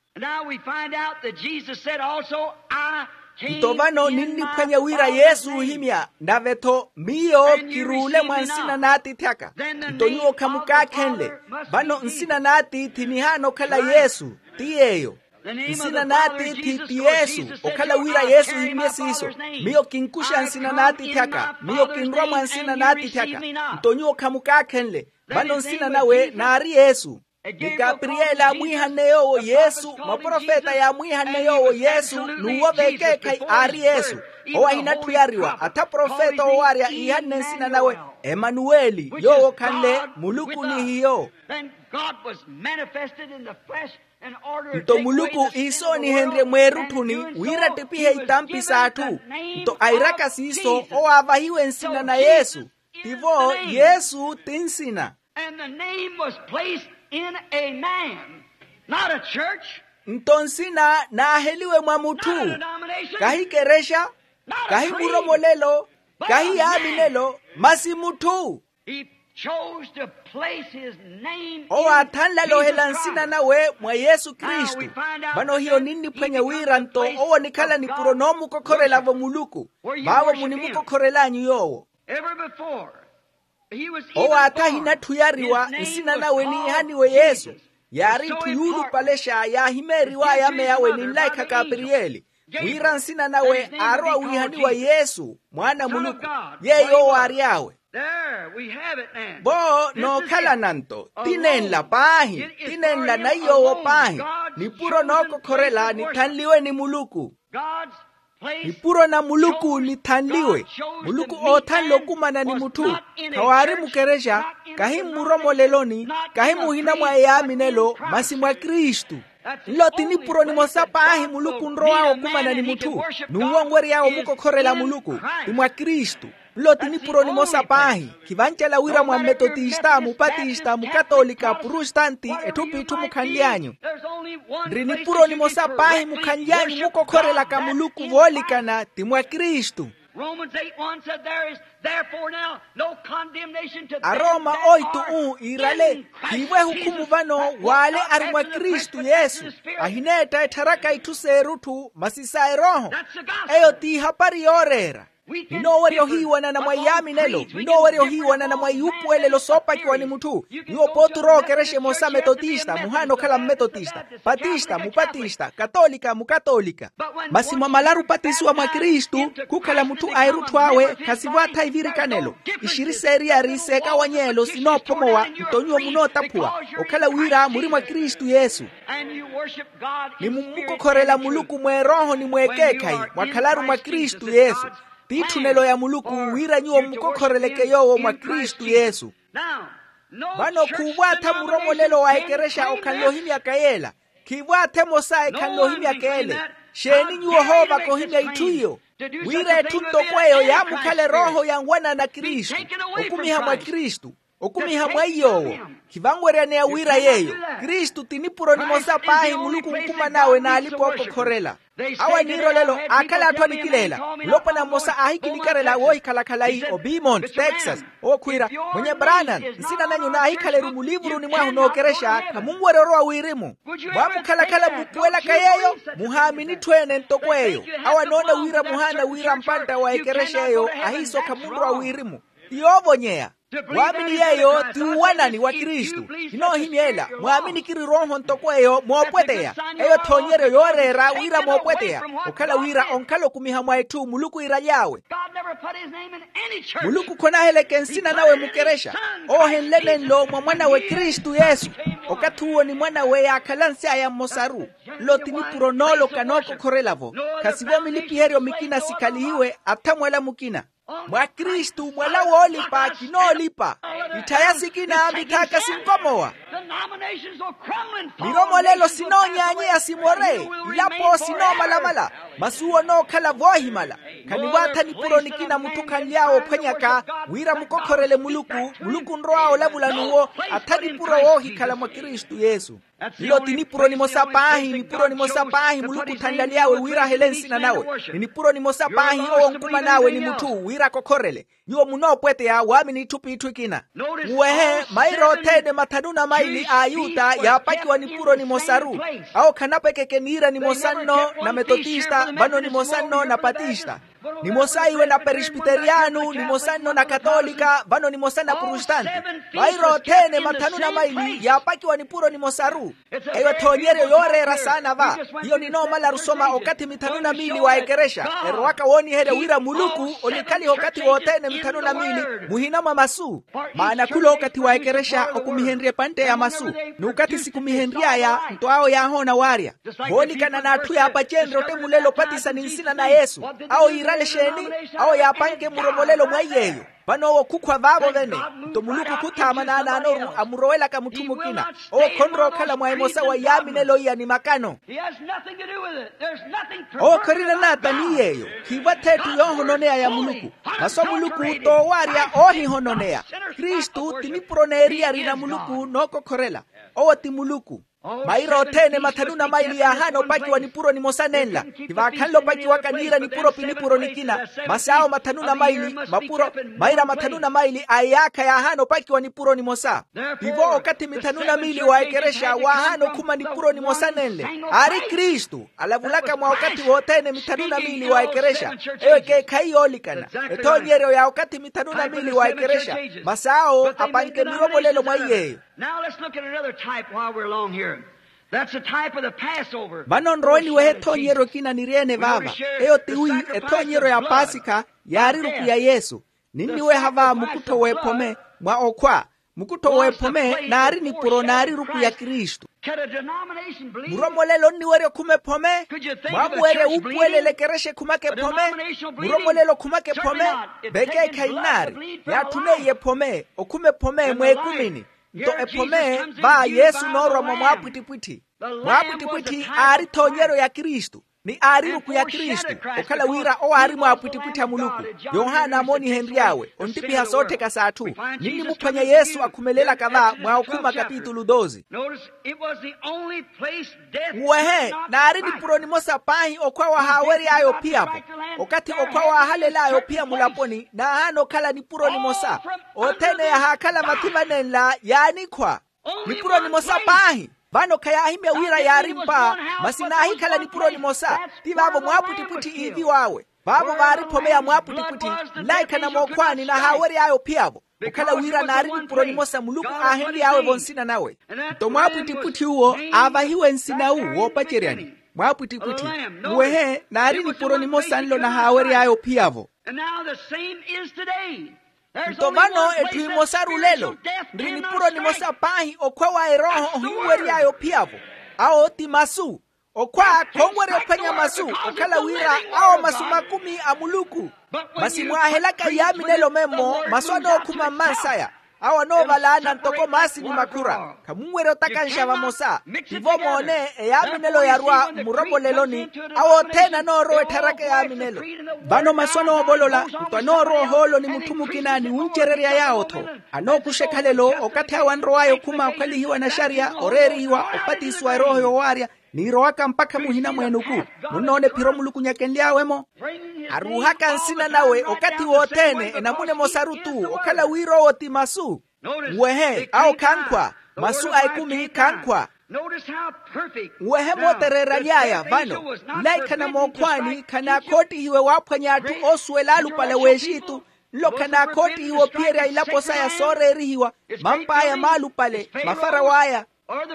Mtovano nini kwenye wira Yesu himya naveto miyo kirule mwansina nati taka mtonyuo kamuka kenle bano nsina nati tinihano kala Yesu tiyeyo nsina nati titi Yesu okala wira Yesu himya siso miyo kinkusha nsina nati taka miyo kinroma nsina nati taka mtonyuo kamuka kenle bano nsina nawe nari Yesu ni Gabriela mwihaneyo Yesu maprofeta ya mwihaneyo Yesu nuwa veke kai ari Yesu owa hinatuyariwa ata profeta owaria ihane nsina nawe Emanueli yo kanle muluku ni hiyo Mto muluku iso ni henre mwerutuni wira tepihe itampi saatu mto airaka siso owa vahiwe nsina na Yesu tivo Yesu tinsina and the name was placed in a man, not a church. Ntonsina na heliwe mwamutu kahi keresha kahi muromolelo kahi aminelo masimutu He chose to place his name o atanla lo helansina nawe mwa Yesu Kristu bano hiyo nini penye wira nto owo nikala ni pronomu kokorela vo muluku bawo munimuko korela nyowo ever before. Owa ata hina tuyariwa nsina nawe ni haniwe Yesu yari tuyulu palesha ya himeriwa ya meyawe ni laika Gabrieli wira nsina nawe arwa wihaniwa Yesu mwana muluku yeyo wariawe bo no kala nanto tinenla pahi tinenla na yo pahi ni puro noko korela ni tanliwe ni muluku ni puro na muluku ni tanliwe muluku otanlo kumana ni mutu kawari mukeresha kahi muromoleloni kahi muhina mwa yaminelo masi mwa Kristu loti ni puro ni mosapa ahi muluku nroa okumana ni mutu nuwongweri yao muko korela muluku ni mwa Kristu loti ni puro ni mosapa ahi kivancha la wira mwa metodista mupatista mukatolika protestanti etupitu mukanlianyo ndri ni puro ni mosapa ahi mukanlianyo muko korela ka muluku volikana ti mwa Kristu Romans eight one said there is therefore now no condemnation to them Aroma that oitu are u irale in Christ kiwe hukumu vano wale ari mwa Kristu Yesu ahineta etaraka ituserutu masisa roho eyo ti hapari yorera ninowerio hiwana na mwayami nelo ninowerio hiwana na mwayupu elelo sopa kiwa ni mutu niwo poturo kereshe mosa metodista muhano kala metodista patista mupatista katolika mukatolika basi mwamalaru patisiwa mwa Kristu kukala mutu airutwawe kasivata ivirikanelo ishiriseri ariseka wanyelo sinopomowa mtonyo munotapua okala wira muri mwa Kristu Yesu ni mumukokorela muluku mwe roho ni mwekekai mwakalaru mwa Kristu Yesu pitunelo ya muluku wira nyuo mukokoreleke yowo mwa Kristu Yesu bano kubwata muromolelo waekeresha okanlohimi akayela kibwate mosa ekanlohimi akele sheni nyuo hova kohimi ituyo wira etunto kweyo ya mukale roho ya ngwana na Kristu okumiha mwa Kristu okumiha mwa yowo kivangwerene ya wira yeyo Kristu tinipuro ni mosa pahi muluku mkuma nawe na alipo kokorela awa niro lelo akala atwani kilela ulopa na mosa ahikilikarela wohi kalakalai o Beaumont, Texas o kuira mwenye Brannan nsina nanyo na ahikale rumulivuru ni mwahu nookeresha kamungwerero wirimu wamu kalakala mukwela kayeyo muhamini twene ntokweyo awa nona wira muhana wira mpanta waekeresha yo ahiso kamundu wirimu yobo nyea Mwamini yeyo tuwanani wa Kristu inohimiela mwamini kiri roho ntokweyo mwopwetea eyo tonyere yorera wira mwopwetea ukala wira onkalo kumiha mwaitu muluku ira yawe muluku kona heleke nsina nawe mukeresha ohenlene lo mwa mwana we Kristu Yesu okatuwo ni mwana we ya kalansia ya mosaru loti ni puronolo kanoko korelavo kasibo milipiherio mikina sikalihiwe atamwela mukina mwa Kristu mwala wolipa kinolipa itayasikina mitaka sinkomowa miromo lelo sinonyanyi ya simore ilapo sinomalamala masuo no kala vohimala kaniwata ni puro nikina mutuka liao penyaka wira mukokorele muluku muluku nroao labulanuwo atani puro wohi kala mwa Kristu Yesu loti ni puro ni mosapahi ni puro ni mosapahi muluku tandaliawe wira helensi na nawe ni puro ni mosapahi o nkuma nawe ni mutu wira kokorele yuo munopwete ya wami ni tupi itwikina uwehe mairo tede matanuna maili ayuta ya paki wa ni puro ni mosaru au kanapeke kenira ni mosano na metodista bano ni mosano na patista ni mosaiwe na presbiterianu ni mosano na katolika bano ni mosana protestanti mairo tene matanuna maili ya paki wa ni puro ni mosaru eyo tonyere yorera sana va hiyo ni no mala rusoma okati mitanuna mili wa ekeresha erwaka woni hede wira muluku onikali okati wotene mitanuna mili muhinama masu maana kulo okati wa ekeresha okumihendrie pante ya masu nukati sikumihendria ya ntoao ya hona waria honi kana na atu ya apachendro temulelo patisa ninsina na Yesu au irale sheni au ya panke muromolelo mwayeyo bano wo kukwa vavo vene to muluku kutama na anoru amurowela ka mutumukina o konro kala mwa emosa wa yami nelo ya ni makano o karina nata ni yeyo kibatetu yohononea ya muluku maso muluku to waria ohi hononea Kristu tiniproneria rina muluku noko korela o ti muluku mairo tene matanuna maili ya hano paki wa nipuro ni mosanenla kiva kanlo paki wa kanira nipuro pinipuro nikina masao matanuna maili mapuro maira matanuna maili ayaka ya hano paki wa nipuro ni mosa hivyo wakati mitanuna mili wa ekeresha wa hano kuma nipuro ni mosanenle ari Kristu alavulaka mwa wakati wotene mitanuna mili wa ekeresha ewe ke kaiolikana eto nyero ya wakati mitanuna mili wa ekeresha masao apanke miromo lelo mwa yeyo. Now let's look at another type while we're along here. That's a type of the Passover. Banon roni we etonyero kina niriene vava. Eyo tiwi etonyero ya Pasika ya riruku ya Yesu. Nini we hava mukuto we pome mwa okwa. Mukuto we pome na ari ni puro na ari ruku ya Kristu. Muromolelo ni were kume pome. Mwamwere upwele lekereshe kumake pome. Muromolelo kumake pome. Beke kainari. Ya tuneye pome. Okume pome mwe kumini. To epome ba Yesu noro mwa mwapwitipwiti. Mwapwitipwiti ari tonyero ya Kristu. ni arimu kuya Kristu okala wira o arimu apwitipwiti ya Muluku. Yohana amoni henri yawe ontipi hasote kasatu nini mupanya Yesu akumelela kadhaa mwaokuma kapitulu dozi. Uwehe na aridi puroni mosa pahi okwa wa haweri ayo piapo okati okwa wa halela ayo pia mulaponi na hano kala ni puroni mosa otene ya hakala matimanenla yani kwa ni puroni mosa pahi vano kaya hime wira ya rimpa masinahi kala ni puroni mosa ti babo mwaputiputi hivi wawe babo vari pomea mwaputiputi laika na mokwani na haweri ayo piabo okala wira na aridi puroni mosa Muluku ahendi yawe vonsina nawe to mwaputiputi uo avahiwe nsina uo wopacheriani mwaputiputi uwehe na aridi puroni mosa nlo na haweri ayo piavo. Mtovano etui mosaru lelo ndrini puroni mosa pahi okwa wa eroho hiweri ayo piavo ao ti masu okwa kongwere openya masu okala wira ao masu makumi a Muluku masimu ahelaka yami nelo memo maswano kuma mansaya awa no valana ntoko masi ni makura kamumwere otakansha vamosa ivo mone yami nelo yarua murobo leloni awo tena no roe tarake yami nelo vano maswano obolola utano roho holo ni mutumukina ni unchereria yao to ano kushekalelo okate awanro ayo kuma okali hiwa na sharia oreri hiwa opati iswa roho yowaria ni roaka mpaka muhina mwenuku munone piro Muluku nyakendia wemo aruhaka nsina nawe okati wotene enamune mosarutu okala wiro oti masu uwehe au kankwa masu aikumi kankwa uwehe moterera yaya vano laika na mokwani kana koti hiwe wapanyatu oswe lalu pale weshitu lo kana koti hiwe pieria ilapo saya soreri hiwa mampaya malu pale mafara waya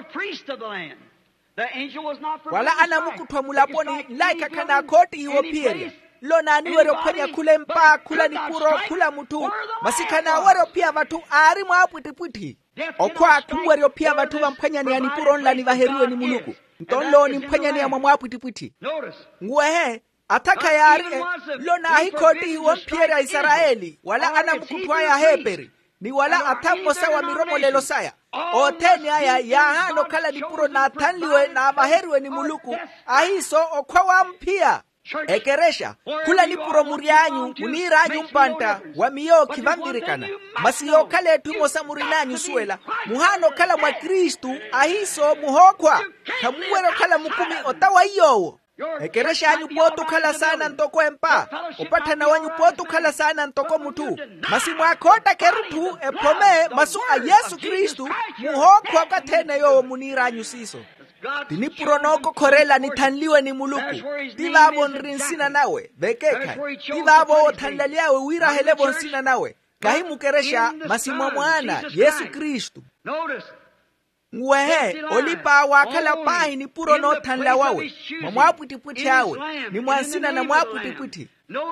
wala ana mukutwa mulaponi laika kana koti hiwo pieria lo nani wero penya kule mpa kula nipuro kula mutu masikana wero pia vatu ari mwapwitiputi okwa kuwero pia vatu vampanya ni anipuro nla ni vaheriwe ni Muluku ntonlo ni mpanya ni ya mwapwitiputi nguwehe ataka ya ari lo na hikoti hiwo pieria Israeli wala ana mukutwa ya Heberi ni wala atamo sawa miromo lelo saya oteni haya ya hano kala nipuro na tanliwe na maheriwe ni Muluku ahiso okwa wampia ekeresha kula nipuro murianyu muniranyu mpanta wa miyo kivambirikana masiyo kale tumosa murinanyu suela muhano kala mwa Kristu ahiso muhokwa kamuwero kala mukumi otawa iyowo ekeresha anyu potu kala sana ntoko empa opata na wanyu potu kala sana ntoko mutu masimu akota kerutu epome masu a Yesu Kristu muhokwa katene yo muniranyu siso tinipuro noko korela nitanliwe ni Muluku tivavo nrinsina nawe vekeka tivavo tanlaliawe wira helevo nsina nawe kahimu keresha masimu mwana Yesu Kristu nguwehe olipa wakala pahi ni puro no tanla wawe mwaputiputi yawe ni mwansina na mwaputiputi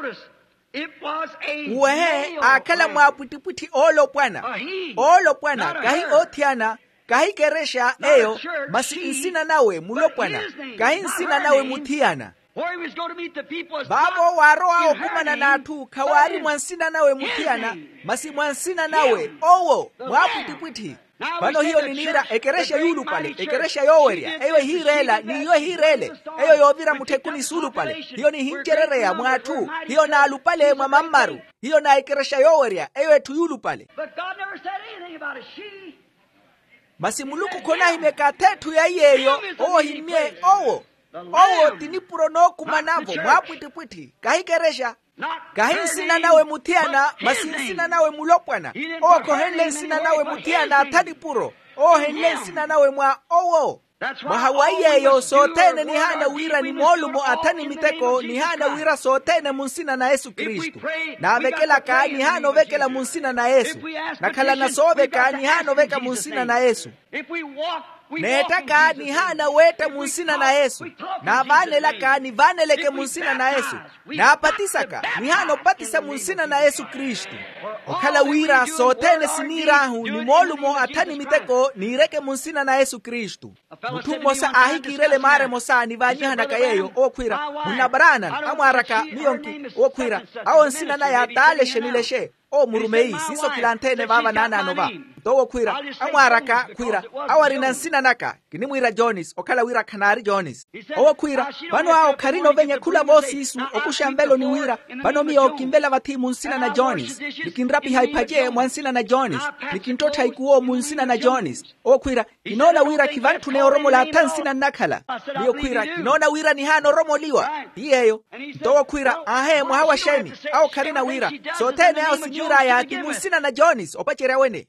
nguwehe akala mwaputiputi olo pwana olo pwana kahi otiana kahi keresha eyo masi insina nawe mulo pwana kahi insina nawe mutiana babo waroa okumana natu kawari mwansina nawe mutiana masi mwansina nawe owo mwaputiputi Bano hiyo ni nira ekeresha yulu pale ekeresha yoweria eyo hirela ni yo hirele eyo yovira mutekuni sulu pale hiyo ni hincherere ya mwatu hiyo na alupale mwa mamaru hiyo na ekeresha yoweria eyo etu yulu pale masi Muluku kona himeka tetu ya yeyo owo himie owo owo tinipuro no kumanavo mwapwitipwiti kahikeresha kahi sina nawe mutiana masi sina nawe mulopwana o kohenle sina nawe mutiana atadi puro o henle sina nawe mwa owo mahawaye yo sotene ni hana wira ni molumo atani miteko ni hana wira sotene munsina na Yesu Kristu na vekela ka ni hano vekela munsina na Yesu na kala na sobe ka ni hano veka munsina na Yesu netaka ni hana weta munsina na Yesu na vanela ka ni vaneleke munsina na Yesu na patisaka ni hano patisa munsina na Yesu Kristu okala wira sotene sinirahu ni molumo atani miteko ni reke munsina na Yesu Kristu mutumbo sa ahikirele mare mosa ni vanyana kayeyo okwira munabarana amwaraka miyonki okwira awon sina na ya tale shenileshe o murumei siso kilantene baba nana nova towo kwira amwaraka kwira awarina nsina naka kini mwira Jones okala wira kanari Jones owo kwira bano ao karino venye kula bosisu okushambelo ni wira bano miyo kimbela vatimu nsina na Jones nikinrapi haipaje mwansina na Jones nikintota ikuo munsina na Jones owo kwira inona wira kivantu ne oromo la tansina nakala miyo kwira inona wira ni hano romo liwa iyeyo towo kwira ahe mwahawa sheni ao karina wira sotene ao sinjira ya timusina na Jones opachera wene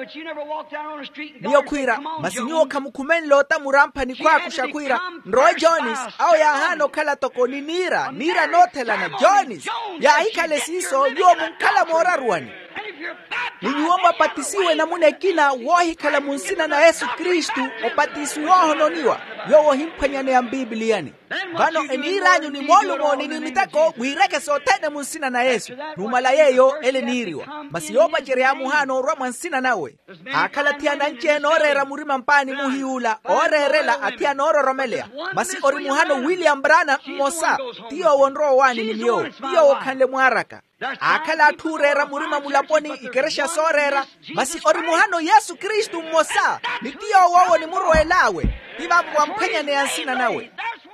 niyo kwira masinyo kamukumen lota murampa ni kwa kushakwira nroe Jones au ya hano kala toko ni nira nira notela na Jones ya ikale siso yo munkala moraruani ninyuomba patisiwe na mune kina wohi kala munsina na Yesu Kristu opatisi woho noniwa yo wohimpanyane ya Bibliani vano eniranyu ni molumo ni nimitako wireke sotene munsina na Yesu numala yeyo ele niriwa masiyopa jerea muhano rwa mwansina nawe akala tiana nche norera murima mpani muhiula orerela atia noro romelea masi ori muhano William Brana mmosa tiyo wonro wani nilio tiyo wakanle muaraka akala turera murima mulaponi ikeresha sorera masi ori muhano Yesu Kristu mmosa ni tiyo wawo ni muroelawe tivavu wampenya ne ansina nawe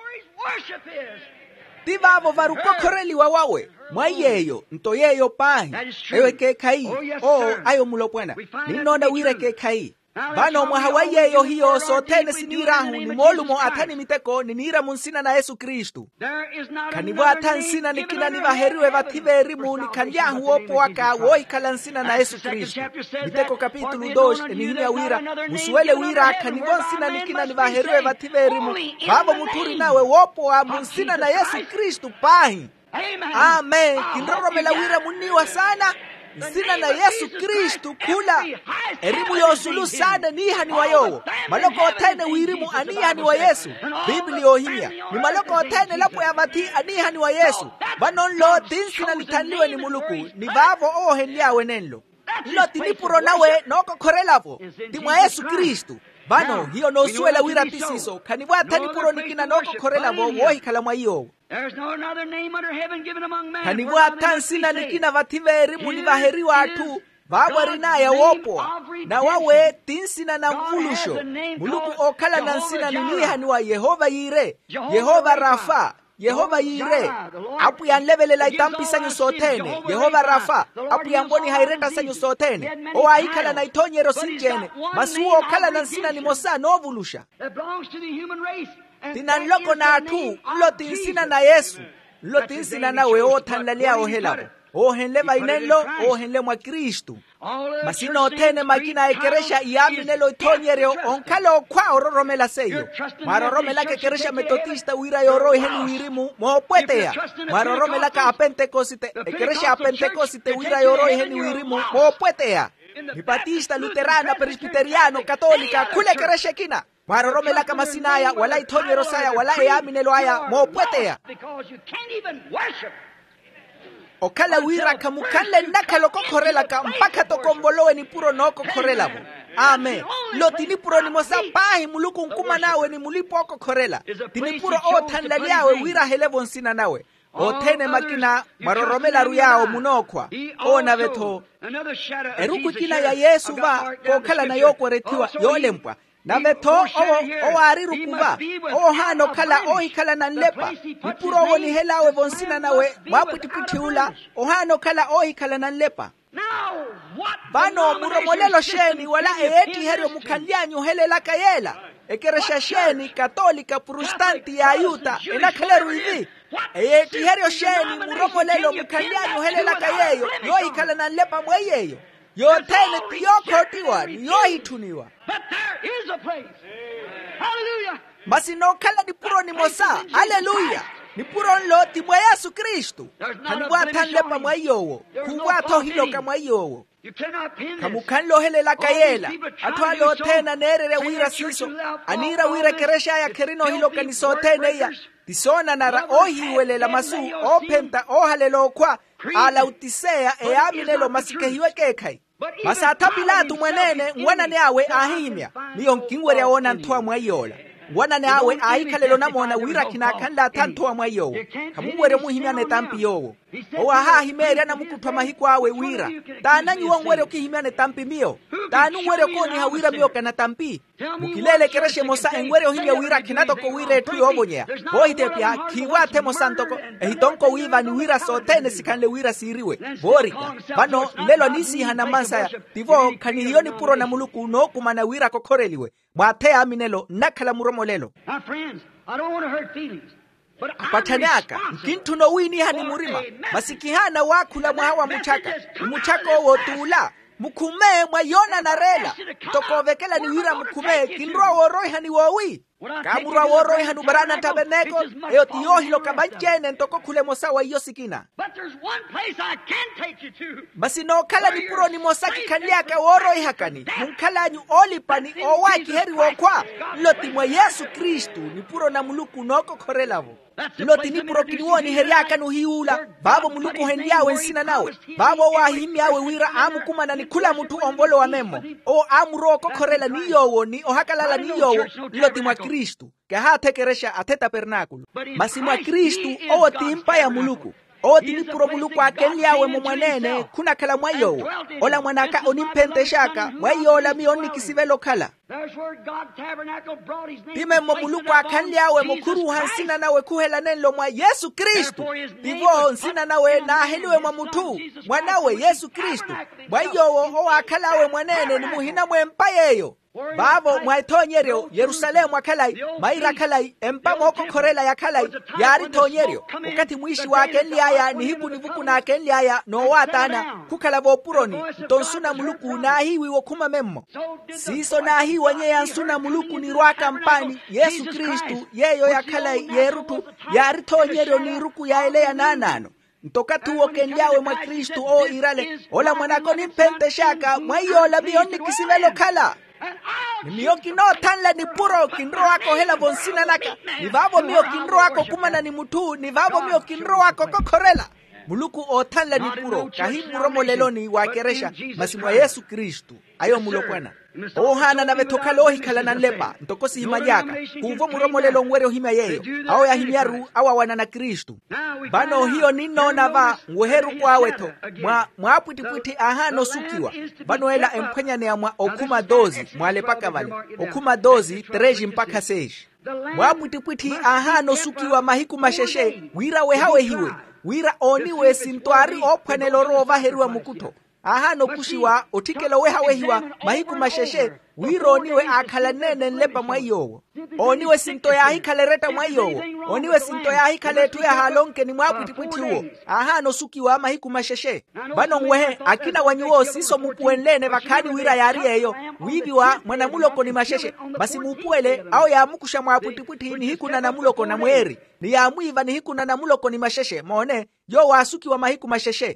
tivavo varukokoreli wawawe mwayeyo ntoyeyo pahi ewe kekai o ayo mulopwena ninona wire kekai bano mwahawayeyo hiyo sotene sinirahu ni molumo atani miteko ninira munsina na Yesu Kristu kanibwa atansina nikina nivaheriwe vativerimu nikandiahu opo waka woikalansina na Yesu Kristu miteko kapitulu dosh enihini wira musuele wira kanibwa nsina nikina nivaheriwe vativerimu babo muturi nawe wopo wa munsina na Yesu Kristu pahi amen kindoromela wira muniwa sana nsina na Yesu Kristu kula erimu yosulu sana niha ni wayowo maloko otene wirimu aniha ni wa Yesu Biblia ohimia ni maloko otene lapo ya vati aniha ni wa Yesu banon lo tinsina nitanliwe ni muluku ni vavo ohe liawe nenlo ilo tinipuro nawe noko korelavo timwa Yesu Kristu bano hiyo no suela wira tisiso kanibwa tanipuro nikina noko korelavo wohi kalamwa iyo There's no another name under heaven given among men. Kanibwa tansina nikina vativeri munivaheri watu vawarina ya wopo na wawe tinsina na mvulusho muluku okala na nsina niniha ni wa Yehova Yire Yehova Rafa Yehova Yire apu ya nlevele la itampi sanyu sotene Yehova Rafa apu ya mboni haireta sanyu sotene owa ikala na itonyero sinjene masuo okala na nsina ni mosa novulusha tina nloko na atu lo tinsina na Yesu lo tinsina na we otanlalia ohelabo ohenle vainelo ohenle mwa Kristu masino otene makina ekeresha iyami nelo itonyereo onkalo kwa ororomela seyo maroromela ke keresha metodista wira yoro heni wirimu moopwetea maroromela ka apentekosite ekeresha apentekosite wira yoro heni wirimu moopwetea Batista Luterana Presbiteriano Katolika kule keresha kina maroromela kama sinaya wala itonyero saya wala iyami nelo aya moopwetea okala wira kamukale nakalo kokorela ka mpaka tokombolowe ni puro noko korela bo amen lo tini puro ni mosa pahi muluku nkuma nawe ni mulipo kokorela tini puro o tanlaliawe wira helevo nsina nawe otene makina maroromela ruyao munokwa ona veto eruku kina ya Yesu va kokala na yoko retiwa yolempwa na veto owo owariru kuva o hano kala ohi kala na nlepa nipuro owo ni helawe vonsina nawe mwaputipiti ula o hano kala ohi kala na nlepa bano muromolelo sheni wala eeti herio mukandianyu helela kayela ekeresha sheni katolika protestanti ya yuta enakaleru hivi eeti herio sheni muromolelo mukandianyu helela kayeyo yohi kala na nlepa mweyeyo yotene tiyoko tiwa yohi tuniwa But there is a place. Hallelujah. Basi no kala ni puro ni mosa. Hallelujah. Ni puro nlo timwa Yesu Kristu. Kanibwa tanlepa mwa yowo. Kuwa to hilo kama yowo. You cannot pin this. Kamukanlo helela kayela. Atwalo tena nerere wira siso. Anira wira keresha ya kerino hilo kanisotene ya. Tisona nara ohi welela masu. Openta ohalelo kwa. Ala utisea e aminelo masike hiweke kai. Masata Pilatu mwenene ngwana ne awe ahimya niyo nkingwere yaona ntwa mwayola ngwana ne awe ahikalelo namona wira kinakanda tantwa mwayo kamungwere muhimya ne tampi yowo owa ha himere na mukutwa mahiko awe wira tananyi wongwere ukihimya ne tampi miyo tanu ngwere koni hawira mioka na tampi mukilele kereshe mosa engwere ohimya wira kinatoko wire tu yobonyea bohite pia kiwate mosantoko ehitonko wiva ni wira sotene sikanle wira siriwe borika bano lelo nisi hana mansa tivo kani hiyo ni puro na muluku no kumana wira kokoreliwe mwate aminelo nakala muromo lelo. Now friends, I don't want to hurt feelings. Patanaka kintu no wini hani murima masikihana wakula mwahawa muchaka muchako wotula mukume mwayona na rela tokovekela ni wira mukume kinrwa woroi hani wawi kamurwa woroi hanu barana tabeneko eyo tiyo hilo kabachene ntoko kule mosawa iyo sikina. But there's one place I can take you to. Basi no kala ni puro ni mosaki kanyaka woroi hakani munkala nyu olipani owaki heri wokwa loti mwa Yesu Kristu ni puro na muluku noko korelavo loti ni puro kiniwoni heriaka nuhiula babo muluku hendiawe nsina nawe babo wahimiawe wira amu kumana ni kula mutu ombolo wa memo o amu roko korela ni yowo ni ohakalala ni yowo loti mwa Kristu keha tekeresha ateta pernakulo basi mwa Kristu owo timpa ya muluku o tini puro muluku akenliawe mumwanene kuna kala mwayo ola mwanaka onimpente shaka mwayo ola mioni kisivelo kala time mo muluku akenliawe mukuru hansina nawe kuhela nenlo mwa Yesu Kristu tivo nsina nawe na heliwe mwa mutu mwanawe Yesu Kristu mwayo o akalawe mwanene ni muhina mwempa yeyo babo mwaitonyeryo Yerusalemu akalai maira kalai empa moko korela ya kalai yari tonyeryo ukati mwishi wa kenliaya ni hiku nivuku na kenliaya no watana kukala bopuroni tonsuna muluku na hiwi wokuma memmo siso na hi wanye yansuna muluku ni rwaka mpani Yesu Kristu yeyo ya kalai yerutu yari tonyeryo ni ruku ya elea nanano ntoka tuwo kenliawe mwa Kristu o irale ola mwanako ni mpente shaka mwayola bioni kisivelo kala ni miyo kino tanla ni puro kinro wako hela bonsina naka ni vavo miyo kinro wako kumana ni mutu ni vavo miyo kinro wako kokorela muluku o tanla ni puro kahimu romo leloni wakeresha masimwa Yesu Kristu ayo mulokwana o hana na vetoka lohi kala na nlepa ntokosi himajaka kuvo muromo lelo ngwere ohima yeyo ao ya himiaru awa wana na Kristu bano hiyo nino na va nguheru kwa weto mwa mwa puti puti ahano sukiwa bano ela empanyane ya mwa okuma dozi mwa lepaka vale okuma dozi tereji mpaka seji mwa puti puti ahano sukiwa mahiku masheshe wira wehawe hiwe wira oniwe sintwari opwanelo rova heruwa mukuto ahano kushiwa otikelo weha wehiwa mahiku masheshe wiro niwe akala nene nlepa mwayowo oniwe sinto ya hikalereta mwayowo oniwe sinto ya hikaletu ya halonke ni mwaputi puti huo ahano sukiwa mahiku masheshe bano ngwehe akina wanyuo siso mupuenlene vakani wira yari eyo wibiwa mwanamuloko ni masheshe basi mupuele au ya mukusha mwaputi puti ni hiku na namuloko na mweri ni ya muiva ni hiku na namuloko ni masheshe mone yo wasukiwa mahiku masheshe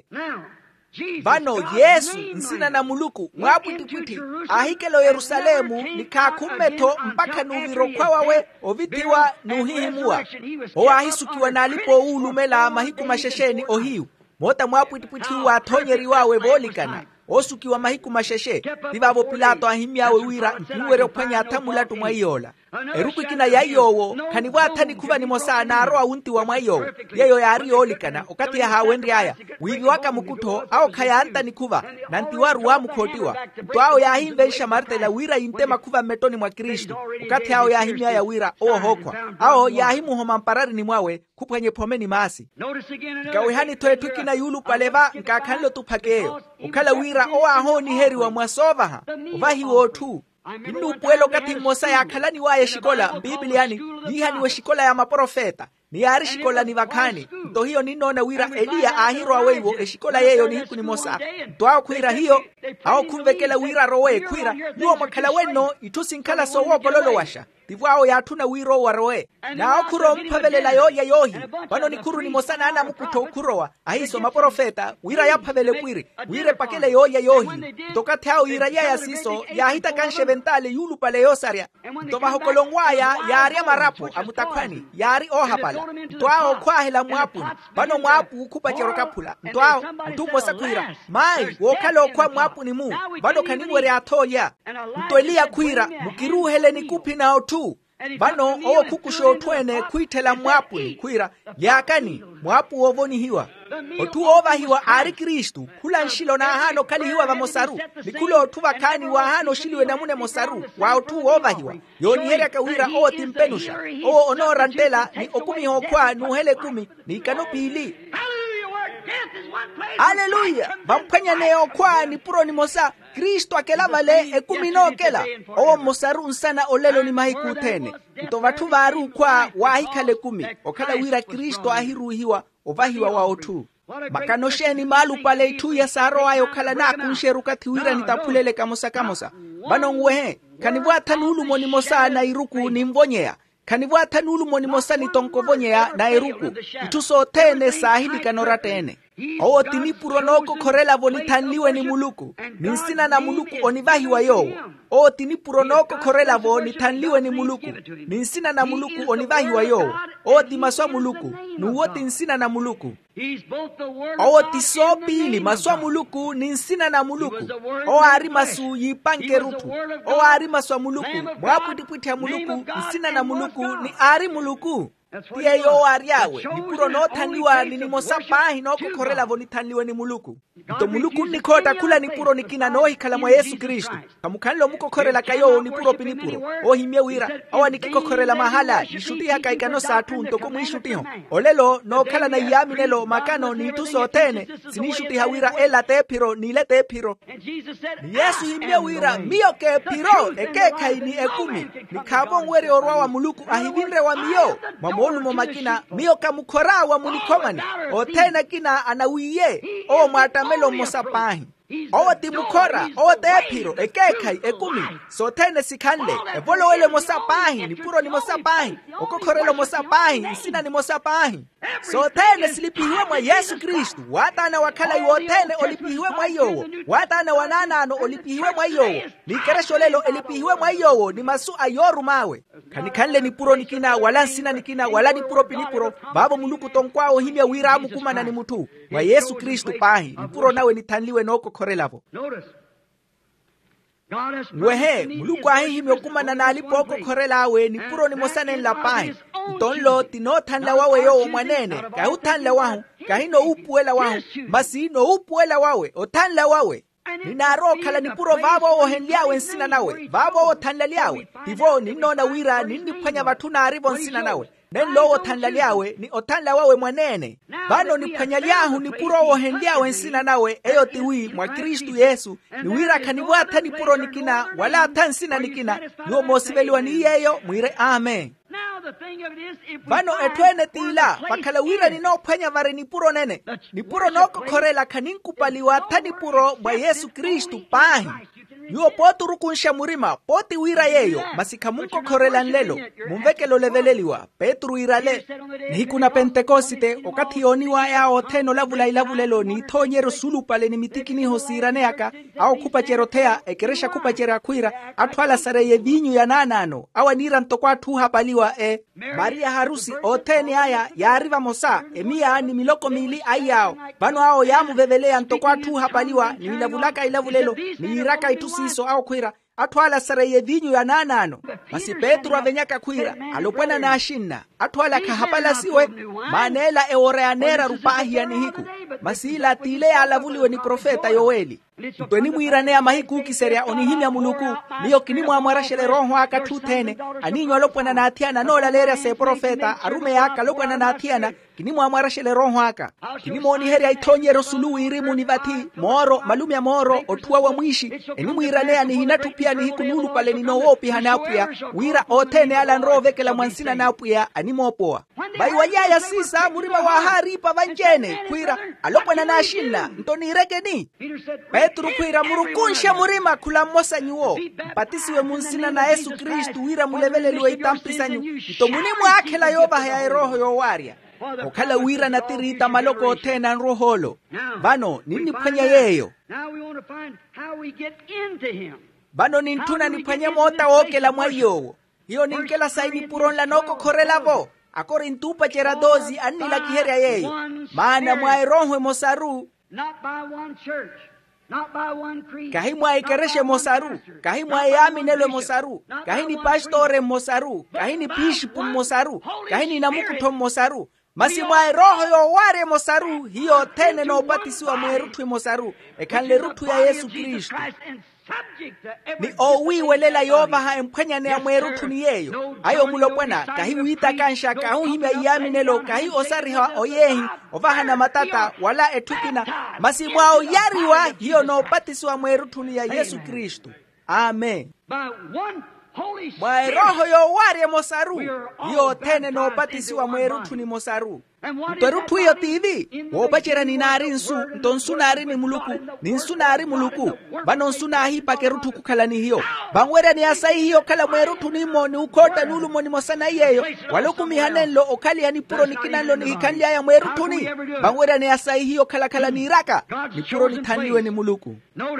bano Yesu nsina na muluku mwaputiputi ahikelo Yerusalemu nikakumeto mpaka nuviro kwa wawe ovitiwa nuhihimua oahisukiwa na alipo ulumela mahiku mashesheni ohiu mota mwaputiputi wa tonyeri wawe bolikana osukiwa mahiku masheshe divavo Pilato ahimiawe wira nkuwere opanya atamulatu mwaiola eruku kina yayowo kaniwata ni kuva ni mosa na aroa unti wa mwayowo yeyo yari olikana okati ya hawendi haya wivi waka mukuto au kaya anta ni kuva na ntiwaru wa mukotiwa mtuao ya himbe Marta la wira intema kuva metoni mwa Kristu okati hao ya himia ya wira oo hokwa ao ya himu homa mparari ni mwawe kupanye pomeni maasi kawihani toe tukina yulu paleva nkakanilo tupakeyo ukala wira oa honi heri wa mwasovaha uvahi wotu Indu puelo kati mosa ya kalani wa shikola Bibliani yihani we shikola ya maprofeta ni yari shikola ni vakani to hiyo nino na wira Elia ahiro aweiwo e shikola yeyo ni hiku ni mosa toa kuira hiyo au kumvekela wira rowe kuira nuo makala weno itusinkala sowo pololo washa divwao ya tuna wiro wa rowe na okuro mpavelela yo ya yohi bano ni kuru ni mosa na ana mukuto ukurowa ahiso maprofeta wira ya pavele kwiri wire pakele yo ya yohi tokate hao ira ya siso ya hita kanshe ventale yulu pale yosaria toba hokolongwaya ya aria marapo amutakwani yari ohapala Mtuao kwa hela mwapu bano mwapu ukupa jerokapula mtuao mtumo sakuira mai wokalo kwa mwapu ni mu bano kanimwere atoya mtuelia kuira mukiru hele ni kupi na otu bano owo kukusho twene kuitela mwapu kuira yakani mwapu ovoni hiwa otu ovahiwa ari Kristu kula nshilo na hano kalihiwa va mosaru nikulo otu vakani wa hano shiliwe namune mosaru wa otu ovahiwa yoni heri kawira o timpenusha o onora ntela ni okumi hokwa nuhele kumi ni kanopili. Haleluya. Vampanya neo kwa ni puro ni mosa Kristo akela vale ekumi no kela o mosaru nsana olelo ni mahiku tene nto vatu varu kwa wahikale kumi okala wira Kristo ahiruhiwa ovahiwa wa otu makanosheni malu pale itu ya saro ayo kala na kunsheruka tiwira nitapulele kamosa kamosa bano ngwehe kanibwa tanulu moni mosa na iruku ni mvonyea kanibwa tanulu moni mosa ni tonkovonyea na iruku ituso tene sahili kanora tene o tinipuro noko korela vonitanliwe ni muluku ninsina na muluku onivahiwa yowo o tinipuro noko korela vonitanliwe ni muluku ninsina na muluku onivahiwa yowo o timaswa muluku nuwo tinsina na muluku o tisopili maswa muluku ninsina na muluku o ari masu yipanke rutu o ari maswa muluku mwaputipwiti ya muluku nsina na muluku ni ari muluku tiye yo ariawe ni puro no tanliwa ni mosapahi no kukorela voni tanliwa ni muluku to muluku nikota kula ni puro nikina no hikala mwa Yesu Kristo kamukanlo muko korela kayo ni puro pinipuro o himye wira awa nikiko korela mahala ishuti haka ikano satu ntoko mwishutiho olelo no kala na yami nelo makano ni tuso tene sinishuti hawira ela te piro ni le te piro ni Yesu himye wira miyo ke piro eke kaini ekumi ni kabon weri orwa wa muluku ahivinre wa miyo molu mo makina miyo kamukora wa munikomani o tena kina anawiye o matamelo mosapahi o timukora o tepiro ekekai ekumi so tena sikande evolo wele mosapahi ni puro ni mosapahi okokorelo mosapahi sina ni mosapahi so tena silipihiwe mwa Yesu Kristu watana wakala yotene olipihiwe mwa yowo watana wanana ano olipihiwe mwa yowo ni keresho lelo elipihiwe mwa yowo ni masu ayoru mawe kanikanle ni puro nikina wala sina nikina wala ni puro pinipuro babo muluku tonkwao himya wira mukumana ni mutu mwa Yesu Kristu pahi ni puro nawe nitanliwe noko korelavo wehe muluku ahi himya kumana na alipoko korelawe ni puro ni mosane la pahi tonlo tino tanla wawe yo mwanene kahu tanla wahu kahino upuela wahu basi ino upuela wawe o tanla wawe ninaro kala ni puro vavo ohenliawe nsina nawe vavo o tanla liawe hivo ninona wira ninipanya vatuna arivo nsina nawe nenlo o tanla liawe ni o tanla wawe mwanene bano nipanya liahu ni puro ohenliawe nsina nawe eyo tiwi mwa Kristu Yesu ni wira kanibwata ni puro nikina wala tansina nikina niwo mosibeliwa ni yeyo mwire amen. Bano etwene tila pakala wira ni no panya vare ni puro nene ni puro noko korela kaninku paliwa tani puro mwa Yesu Kristu pahi yuo potu rukunsha murima poti wira yeyo masika munko korela nlelo mumvekelo leveleliwa Petru irale ni kuna Pentekosite okati oniwa ya oteno lavula ilavulelo ni tonyero sulu pale ni mitiki ni hosirane aka au kupa cherotea ekeresha kupa chera kuira atwala sare ye vinyu ya nanano awa nira ntokwa tu hapaliwa e Maria harusi oteni haya ya arriva mosa emia ni miloko mili ayao bano ao yamu vevelea ntokwa tu hapaliwa ni ilavulaka ilavulelo ni iraka itusiso au kuira atwala sare ye vinyu ya nanano basi Petru avenyaka kuira alopwena na ashina atwala kahapala siwe manela eoreanera rupahi ya nihiku masila tile alavuliwe ni profeta Yoeli Ntweni muiranea mahiku kiseria onihimya muluku niyo kinimu amwarashele roho haka tutene aninyo alopwana na atiana no lalera se profeta arume haka alopwana na atiana kinimu amwarashele roho haka kinimu oniheri aitonyero sulu irimu nivati moro malumi ya moro otua wa mwishi enimu iranea ni hinatu pia ni hiku nulu pale nino wopi hanapia wira otene ala nro vekela mwansina napia animu opoa bai wajaya sisa murima wa haripa vanjene kuira alopwana na ashina ntoni irekeni Petru kuira murukunsha murima kula mosa nyuo mpatisiwe munsina na Yesu Kristu wira mulevele liwe itampisa nyu mtomuni mwakela yoba ya roho yowaria okala wira na tirita maloko tena roholo bano nini panya yeyo bano nintuna nipanya mota okela mwayo hiyo ninkela saini puron la noko korelavo akori ntupa chera dozi anila kiheria yeyo maana mwa roho mosaru not by one church, not by one creed, kahimwa ikereshe mosaru kahimwa yami nelo mosaru kahini pastore mosaru kahini bishop mosaru kahini namukuto mosaru masi mwa roho yo ware mosaru hiyo tene no batisiwa mwerutu mosaru ekanle rutu ya Yesu Kristo ni owi welela yova ha emphenya ne amwerutu ni yeyo ayo mulopwana kahi uita kansha kahu himya yami nelo kahi osari ha oyehi ovahana matata wala etukina masi mwa oyariwa hiyo no batisiwa mwerutu ni ya Yesu Kristo. Amen. Mwa roho yo ware mosaru hiyo tene no batisiwa mwerutu ni mosaru mtorutu hiyo tivi wobachera ni nari nsu ntonsu nari ni muluku ninsu nari muluku bano nsu nahi pakerutu kukalani hiyo bangwera ni asai hiyo kala mwerutu ni mo ni ukota nulu mo ni mosana yeyo waluku mihanenlo okali ya ni puro ni kinanlo ni hikandi ya mwerutu ni bangwera ni asai hiyo kala kala ni iraka ni puro ni tandiwe ni muluku.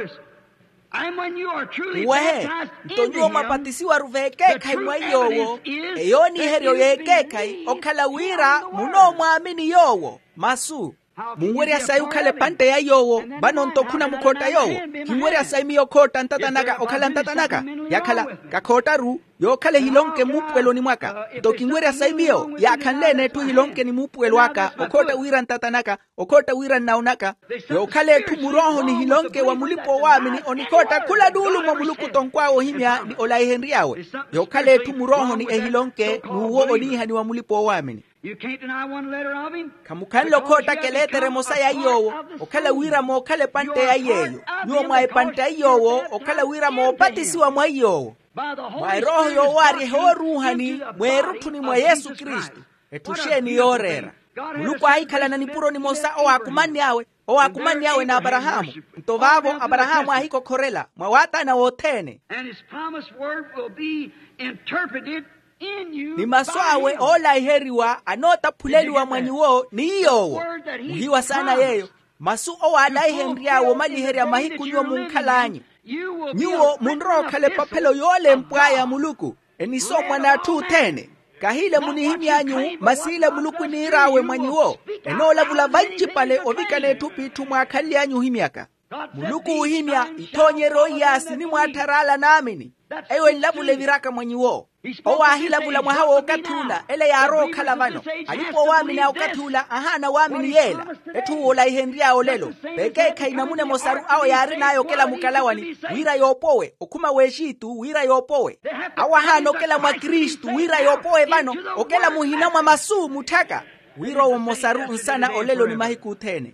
Wehe, mtonjuo mapatisiwa ruvekekai mwa yowo, eyoni herio yekekai, okala wira muno muamini yowo, masu. Mungweri asai ukale pante ya yowo, bano ntokuna mukota yowo, kingweri asai miyo kota ntatanaka, okala ntatanaka, yakala kakota ru, yo kale hilonke mupwelo ni mwaka, to kingweri asai miyo, ya kanlene tu hilonke ni mupwelo waka, okota wira ntatanaka, okota wira naunaka, yo kale tu muroho ni hilonke wa mulipo wamini, onikota kula dulu mwa muluku tonkwao himya ni olai henriawe, yo kale tu muroho ni ehilonke, nuwo oniha ni wa mulipo wamini. You can't deny one letter of him. Kamukanlo kota keletere mosaya yowo, okala wira mo kale pante ya yeyo. Nuo mwae pante ya yowo, okala wira mo batisiwa mwa yowo. Mwae roho yo wari ho ruhani, mwerutu ni mwa Yesu Kristo. Etushe ni yorera. Muluku ahikala na nipuro ni mosa o akumani yawe, o akumani yawe na Abrahamu. Ntovavo Abrahamu ahiko korela, mwawata na wotene. And his promised word will be interpreted ni maswawe ola iheriwa anota puleliwa mwanyiwo ni yowo muhiwa sana yeyo masu owa ala ihenriawo mali heria mahiku nyuo munkalanyi nyuo munro kale papelo yole mpwaya muluku eniso mwana tu tene kahile munihimi anyu masile muluku ni irawe mwanyiwo enola vula vanchi pale ovikane tupi tumwakali anyu himiaka muluku uhimia itonye royasi ni mwatarala namini ewe labule viraka mwanyiwo owa hila bula mwahawa okatula ele ya roho kalavano alipo wamini ya okatula ahana wamini yela etu ola ihendria olelo peke kainamune mosaru ao ya arina ayo kela mukalawani wira yopowe okuma weshitu wira yopowe awa hano kela mwa Kristu wira yopowe vano okela muhinamwa masu mutaka wiro wa mosaru nsana olelo ni mahiku utene.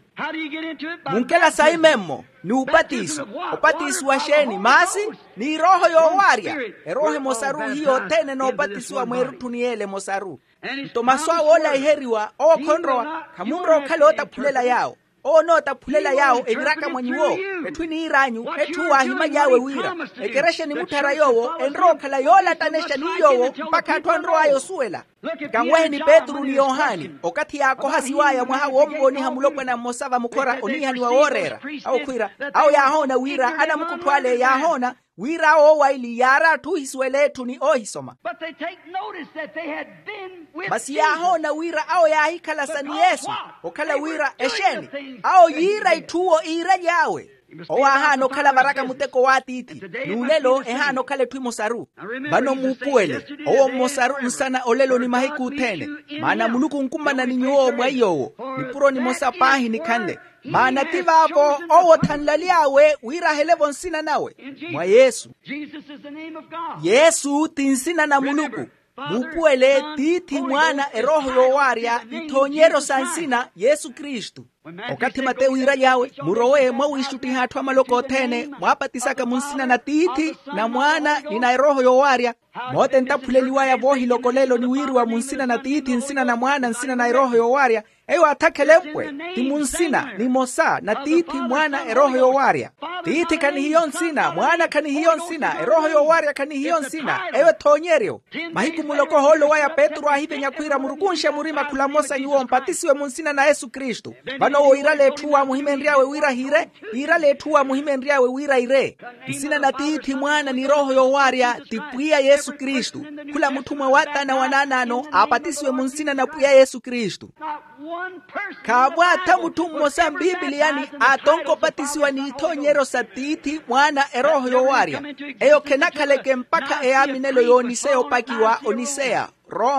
Munkela saimemo ni upatiso upatiso wa sheni masi ni roho yo waria erohe mosaru hiyo tene no upatiso wa mwerutu ni ele mosaru ntomaswa wola iheriwa o konroa kamunro kale ota pulela yao o no tapulela yao eviraka mwanyiwo etwini iranyu etu wahima yawe wira ekereshe ni mutara yowo enro kala yola tanesha ni yowo mpaka atwanro ayo suela kangwehe ni Petru ni Yohani okati yako hasiwaya mwaha womgoni hamulopwe na mosava mukora onihani wa orera au kwira au yahona wira ana mukutwale yahona wira o waili yara tu hisweletu ni ohisoma but they take notice that they had been with basi yahona wira au yahikala sani Yesu okala wira esheni au yira ituo ira yawe owa hano kala baraka muteko watiti nulelo ehano kale twi mosaru bano mupuele owo mosaru nsana olelo ni mahiku utene maana muluku nkumana ni nyuo mwayowo ni puro ni mosapahi ni kanle maana tivavo owo tanlaliawe wira helevo nsina nawe mwa Yesu Yesu tinsina na muluku mupuele titi mwana eroho yowaria itonyero sansina Yesu Kristu okati Mateo ira yawe murowe mwawishuti hatwa maloko tene mwapatisaka munsina na titi na mwana nina eroho yowaria mote ntapuleliwa ya vohi lokolelo ni wiri wa munsina na titi nsina na mwana nsina na eroho yowaria ewa atakelepwe ti munsina ni mosa na titi mwana eroho yowaria titi kani hiyo nsina mwana kani hiyo nsina eroho yowaria kani hiyo nsina ewe tonyerio mahiku muloko holo waya Petro ahive nyakwira murukunsha murima kulamosa nyuo mpatisiwe munsina na Yesu Kristu bano irale tuwa muhimendriawe wira hire irale tuwa muhimendriawe wira ire nsina na titi mwana ni roho yowaria tipuia Yesu Kristu kula mutumwa wata na wananano apatisiwe munsina na puia Yesu Kristu kabwata mutumwa sa Bibiliani atonko patisiwa ni itonyero sa titi mwana eroho yowaria eyo kenakaleke mpaka eaminelo yo Oniseo pakiwa Onisea Roma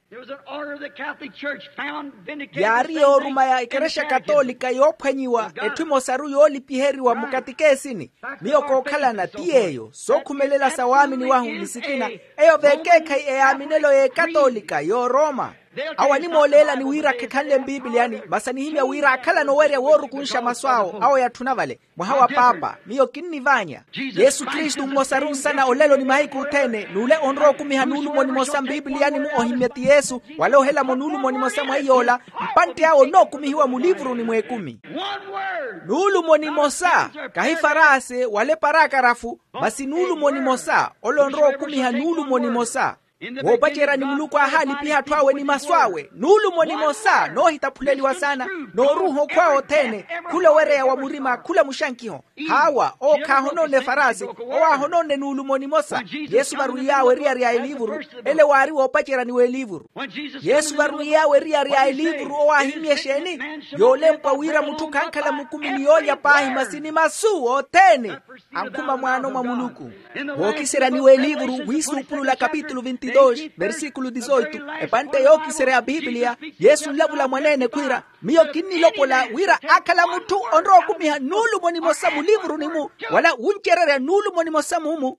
yariyo ruma ya ikeresha katolika yophanyiwa etwimo saru yolipiheriwa mukatikesini miyo kokhala na tiyeyo sokhumelela sawami ni wahu nisikina eyo vekekha eyaminelo ye katolika yo Roma awani molela ni wira kekhanle mbibiliani basani himya wira akhala nowerya woru kunsha maswawo awo yathunavale mwahawa papa miyo kinni vanya Yesu Kristu mmosaru sana olelo ni mahiku utene nule onro kumiha nulu moni mosa mbibiliani mu ohimyati Yesu wale ohela monulu moni mosa mwayola mpante yao no kumihiwa mulivru ni mwekumi nulu moni mosa kahifarase wale parakarafu basi nulu moni mosa olonro kumiha nulu moni mosa wopachera ni muluku ahali piha twawe ni maswawe nulu moni mosa no hitaphuleliwa sana no ruho kwao tene kule werea wa murima kule mushankiho hawa o kahonone farasi o ahonone nulu moni mosa Yesu baruyawe riari ya ilivuru ele wari wopachera ni welivuru Yesu baruyawe riari ya ilivuru o ahimye sheni yole mpa wira mutuka ankala mukumi niyoya pahi masini masu o tene ankuma mwano mwa muluku wokisera ni welivuru wisu upulula kapitulu vinte versículo dezoito epante yo kisere a Biblia Yesu labula mwanene kwira miyo kinni lopola wira akala mutu onro kumiha nulu moni mosamu livru nimu wala uncherere nulu moni mosamu mu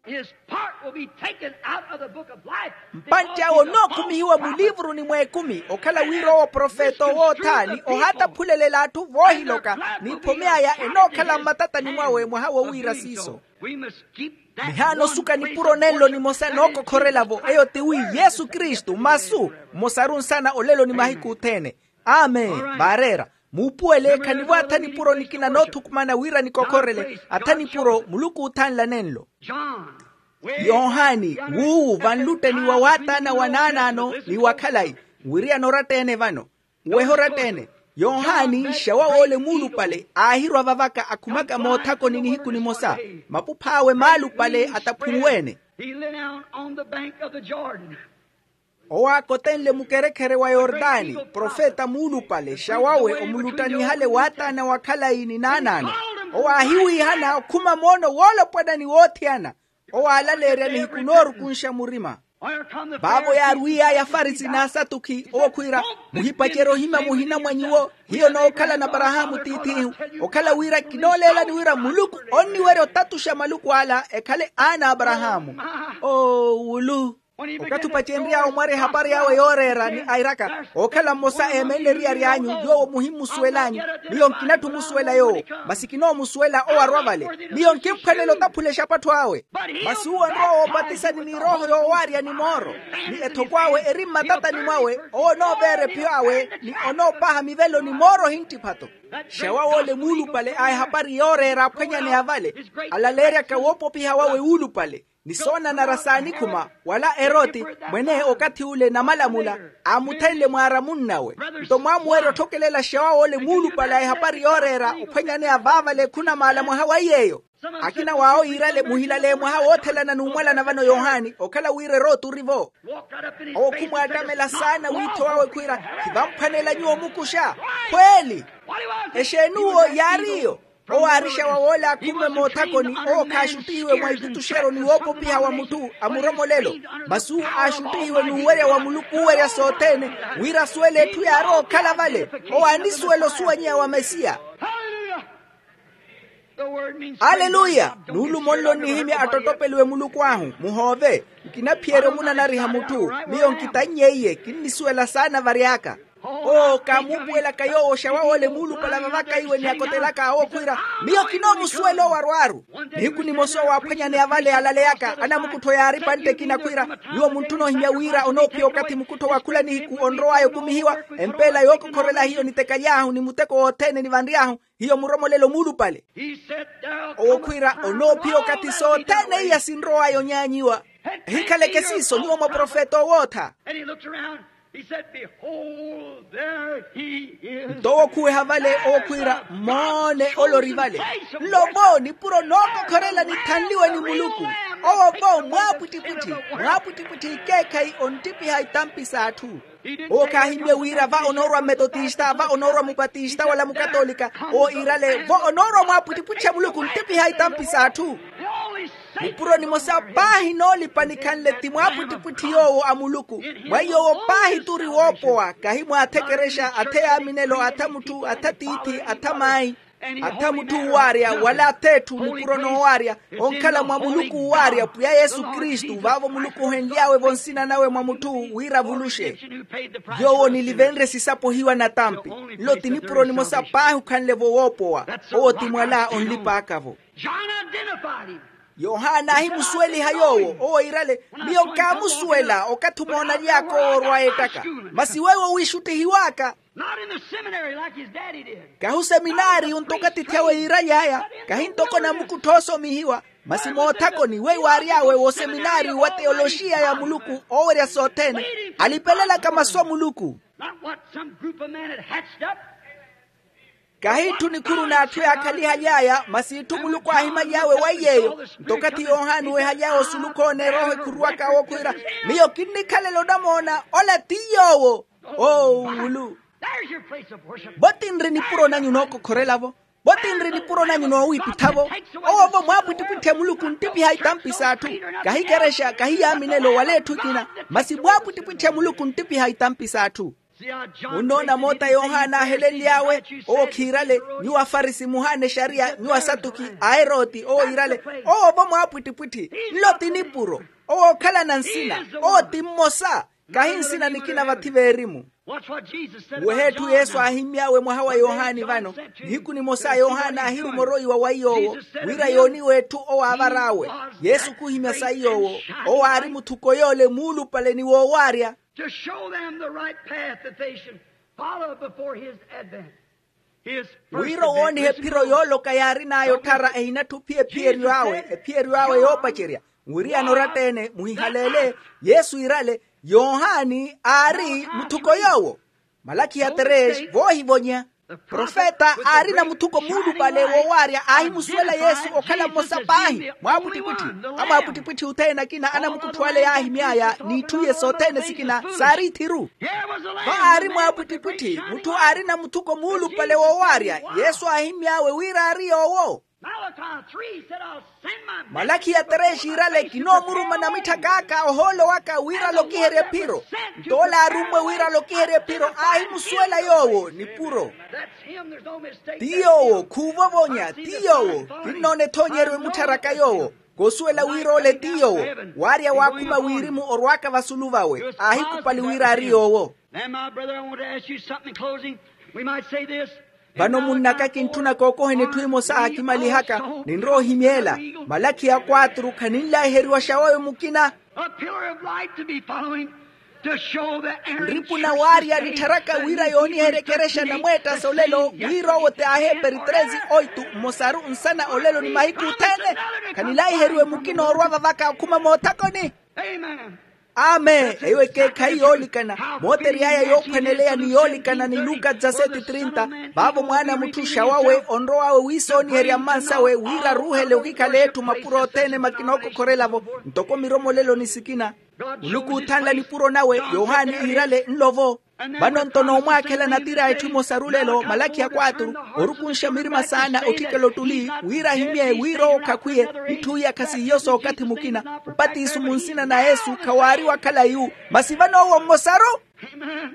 mpante awo no kumihiwa mu livru ni mwe kumi okala wiro o profeto wotani o hata pulelela atu vohiloka ni pomea ya enokala matata ni mwawe mwahawo wira siso mihano suka ni puro nelo ni mosa noko korelavo eyo tiwi Yesu Kristu masu mosarun sana olelo ni mahiku utene amen barera mupuele kaniwa atani puro nikina notu kumana wira ni kokorele atani puro muluku utanla nenlo Yohani wuu vanlute ni wawata na wananano ni wakalai wiria noratene vano wehoratene Yohani shawa ole mulu pale ahirwa vavaka akumaka motako nini hiku ni mosa mapupawe malu pale atapumuwene owa kotenle mukerekere wa Yordani profeta mulu pale shawawe omulutani hale wata na wakala ini nanana owa hiwi hana kuma mono wolo pada ni wotiana owa alaleria ni hikunoru kunsha murima babo ya ruia ya farisi na satuki okwira muhipachero hima muhina mwanyiwo hiyo no okala na Abrahamu titihu okala wira kinolela ni wira muluku onni wero tatusha maluku ala ekale ana Abrahamu o ulu okatupachembria omware habari yawe yorera ni airaka okala mosa emele riari anyu yo muhimu suelanyu niyo kinatu musuela yo masikino musuela o arwavale niyo nkimkanelo tapule shapatu awe basi uwa roho batisa ni roho yo waria ni moro ni etokwawe erima tata ni mwawe o no vere piawe ni ono paha mivelo ni moro hinti pato shawa ole mulu pale ay habari yorera penya ne avale alaleria kawopo piha wawe ulu pale nisona na rasani kuma wala eroti mwene okati ule na malamula amutaile mwaramun nawe ndo mwamuero tokelela shawa ole mulu pala hapari yorera upanyane avava le kuna malamu hawayeyo akina wao irale muhilale mwa hawotela na numwala na vano Yohani okala wire rotu rivo okumwa damela sana wito wawe kwira kivampanela nyuo mukusha kweli eshenuo yariyo o arisha wawola kume motakoni o kashutiwe mwaitutushero ni wopo piha wa mutu amuromolelo basu ashutiwe nuwere wa muluku uwere sotene wira suele tu ya roho kalavale o anisuelo suanya wa Mesia Haleluya nulu mollo ni himi atotopelwe muluku ahu muhove kina piero muna nariha mutu miyo nkitanyeye kinisuela sana variaka o kamubuela kayo oshawa ole mulu pala vavaka iwe ni akotelaka ao kwira miyo kinomu suelo warwaru niku ni moso wa penya ni avale alale yaka ana mukuto ya ripante kina kwira yuo muntuno hinyawira onopio kati mukuto wakula ni hiku onroa yo kumihiwa empela yoko korela hiyo ni tekayahu ni muteko otene ni vandiahu hiyo muromolelo mulu pale o kwira onopio kati so tene iya sinroa yo nyanyiwa hikale kesiso ni omo profeto wota He said, behold, there he is. Tokuwe havale okwira mone olorivale. Lobo ni puro noko korela ni tanliwe ni muluku. Obo mwaputi puti. Mwaputi puti kekai ontipi haitampi saatu. O kahimbe wira va onoro metodista, va onoro mupatista wala mukatolika. O irale va onoro mwaputi puti muluku ontipi haitampi saatu. nipuro ni mosa pahi no lipanikanle timwapu tiputi yowo amuluku mwa yowo pahi turi wopoa kahimu atekeresha ate aminelo atamutu atatiti atamai atamutu waria wala tetu nipuro no waria onkala mwa muluku waria puya Yesu Kristu vavo muluku henliawe vonsina nawe mwa mutu wira vulushe yowo nilivenre sisapo hiwa na tampi loti nipuro ni mosa pahi ukanlevo wopoa oo timwala onlipa akavo Yohana himusweli hayowo o irale miyo kamuswela okatumona lyako rwaetaka masi wewe wishuti hiwaka kahu seminari untoka titiawe irayaya kahintoko na mukutoso mihiwa masi mootako ni wewe wariawe wo seminari wa teolojia ya muluku oweria sotene alipelela kama so muluku kahitu ni kuru na atwe akali hajaya masitu muluku ahima yawe wayeyo ntokati Yohanu we hajayo suluko ne rohe kuruaka wokuira miyo kini kale lodamona ola tiyowo oh ulu botinri ni puro na nyunoko korelavo botinri ni puro na nyuno wipitavo owo mwapu tipite muluku ntipi haitampi satu kahi keresha kahi aminelo waletu kina masibwapu tipite muluku ntipi haitampi satu unona mota Yohana heleliawe o kirale nyua farisi muhane sharia nyua satuki aeroti o irale o bomo aputi puti loti nipuro o kala nansina o timosa kahinsina nikina vativerimu wehetu Yesu ahimiawe mwahawa Yohani vano hiku ni mosa Yohana ahiru moroi wa wayowo wira yoni wetu o avarawe Yesu kuhimia sayowo o arimu tukoyole mulu pale ni wowaria to show them the right path that they should follow before his advent. His wiro woni he piro yolo kayari na yotara eina tupie pieru yawe e pieru yawe yopacheria wiri anoratene muhihalele Yesu irale Yohani ari mutuko yowo Malaki ya teresh vohi vonya profeta ari na mutuko mulu pale wowaria ahi muswela Yesu okala mosapahi mwaputiputi ama aputiputi utena kina ana mukutwale ahi miaya ni tuye sotene sikina sari tiru va ari mwaputiputi mutu ari na mutuko mulu pale wowaria Yesu ahi miawe wira ari yowo Malaki ya teresh irale kino muruma na mitakaka oholo waka wira lo kihere piro dola rumwe wira lo kihere piro ahi muswela yowo ni puro tiyowo kuvovonya tiyowo kinone tonyerwe mutaraka yowo gosuela wiro le tiyowo waria wakuma wirimu orwaka vasuluvawe ahi kupali wira ariyowo Vano munaka kintuna koko hene tuimo saa kimali haka ninro himiela Malaki ya kwatru kanila heriwa shawawe mukina Ripu na waria nitaraka wira yoni herekeresha na mweta solelo wiro wote ahe peritrezi oitu mosaru unsana olelo ni mahiku utene kanilai heriwe mukina orwa vaka kuma motakoni Amen Ame, ewe ke kai yolikana, moteri haya yopenelea ni yolikana ni Luka zaseti trinta, babo mwana mutu shawawe, onroawe wisoni heria mansawe, wira ruhe leukika letu mapuro tene makinoko korelavo, ntoko miromo lelo nisikina, uluku utanla ni puro nawe, Yohani irale nlovo, bano ntono umakela natira etumo sarulelo, Malaki ya kwaturu, orukunsha mirima sana, otikelo tuli, wira himie, wiro kakwie, ituya kasi yoso wakati mukina, upati isu munsina na Yesu, kawari wakala yu, masivano uwa mosaru? Amen.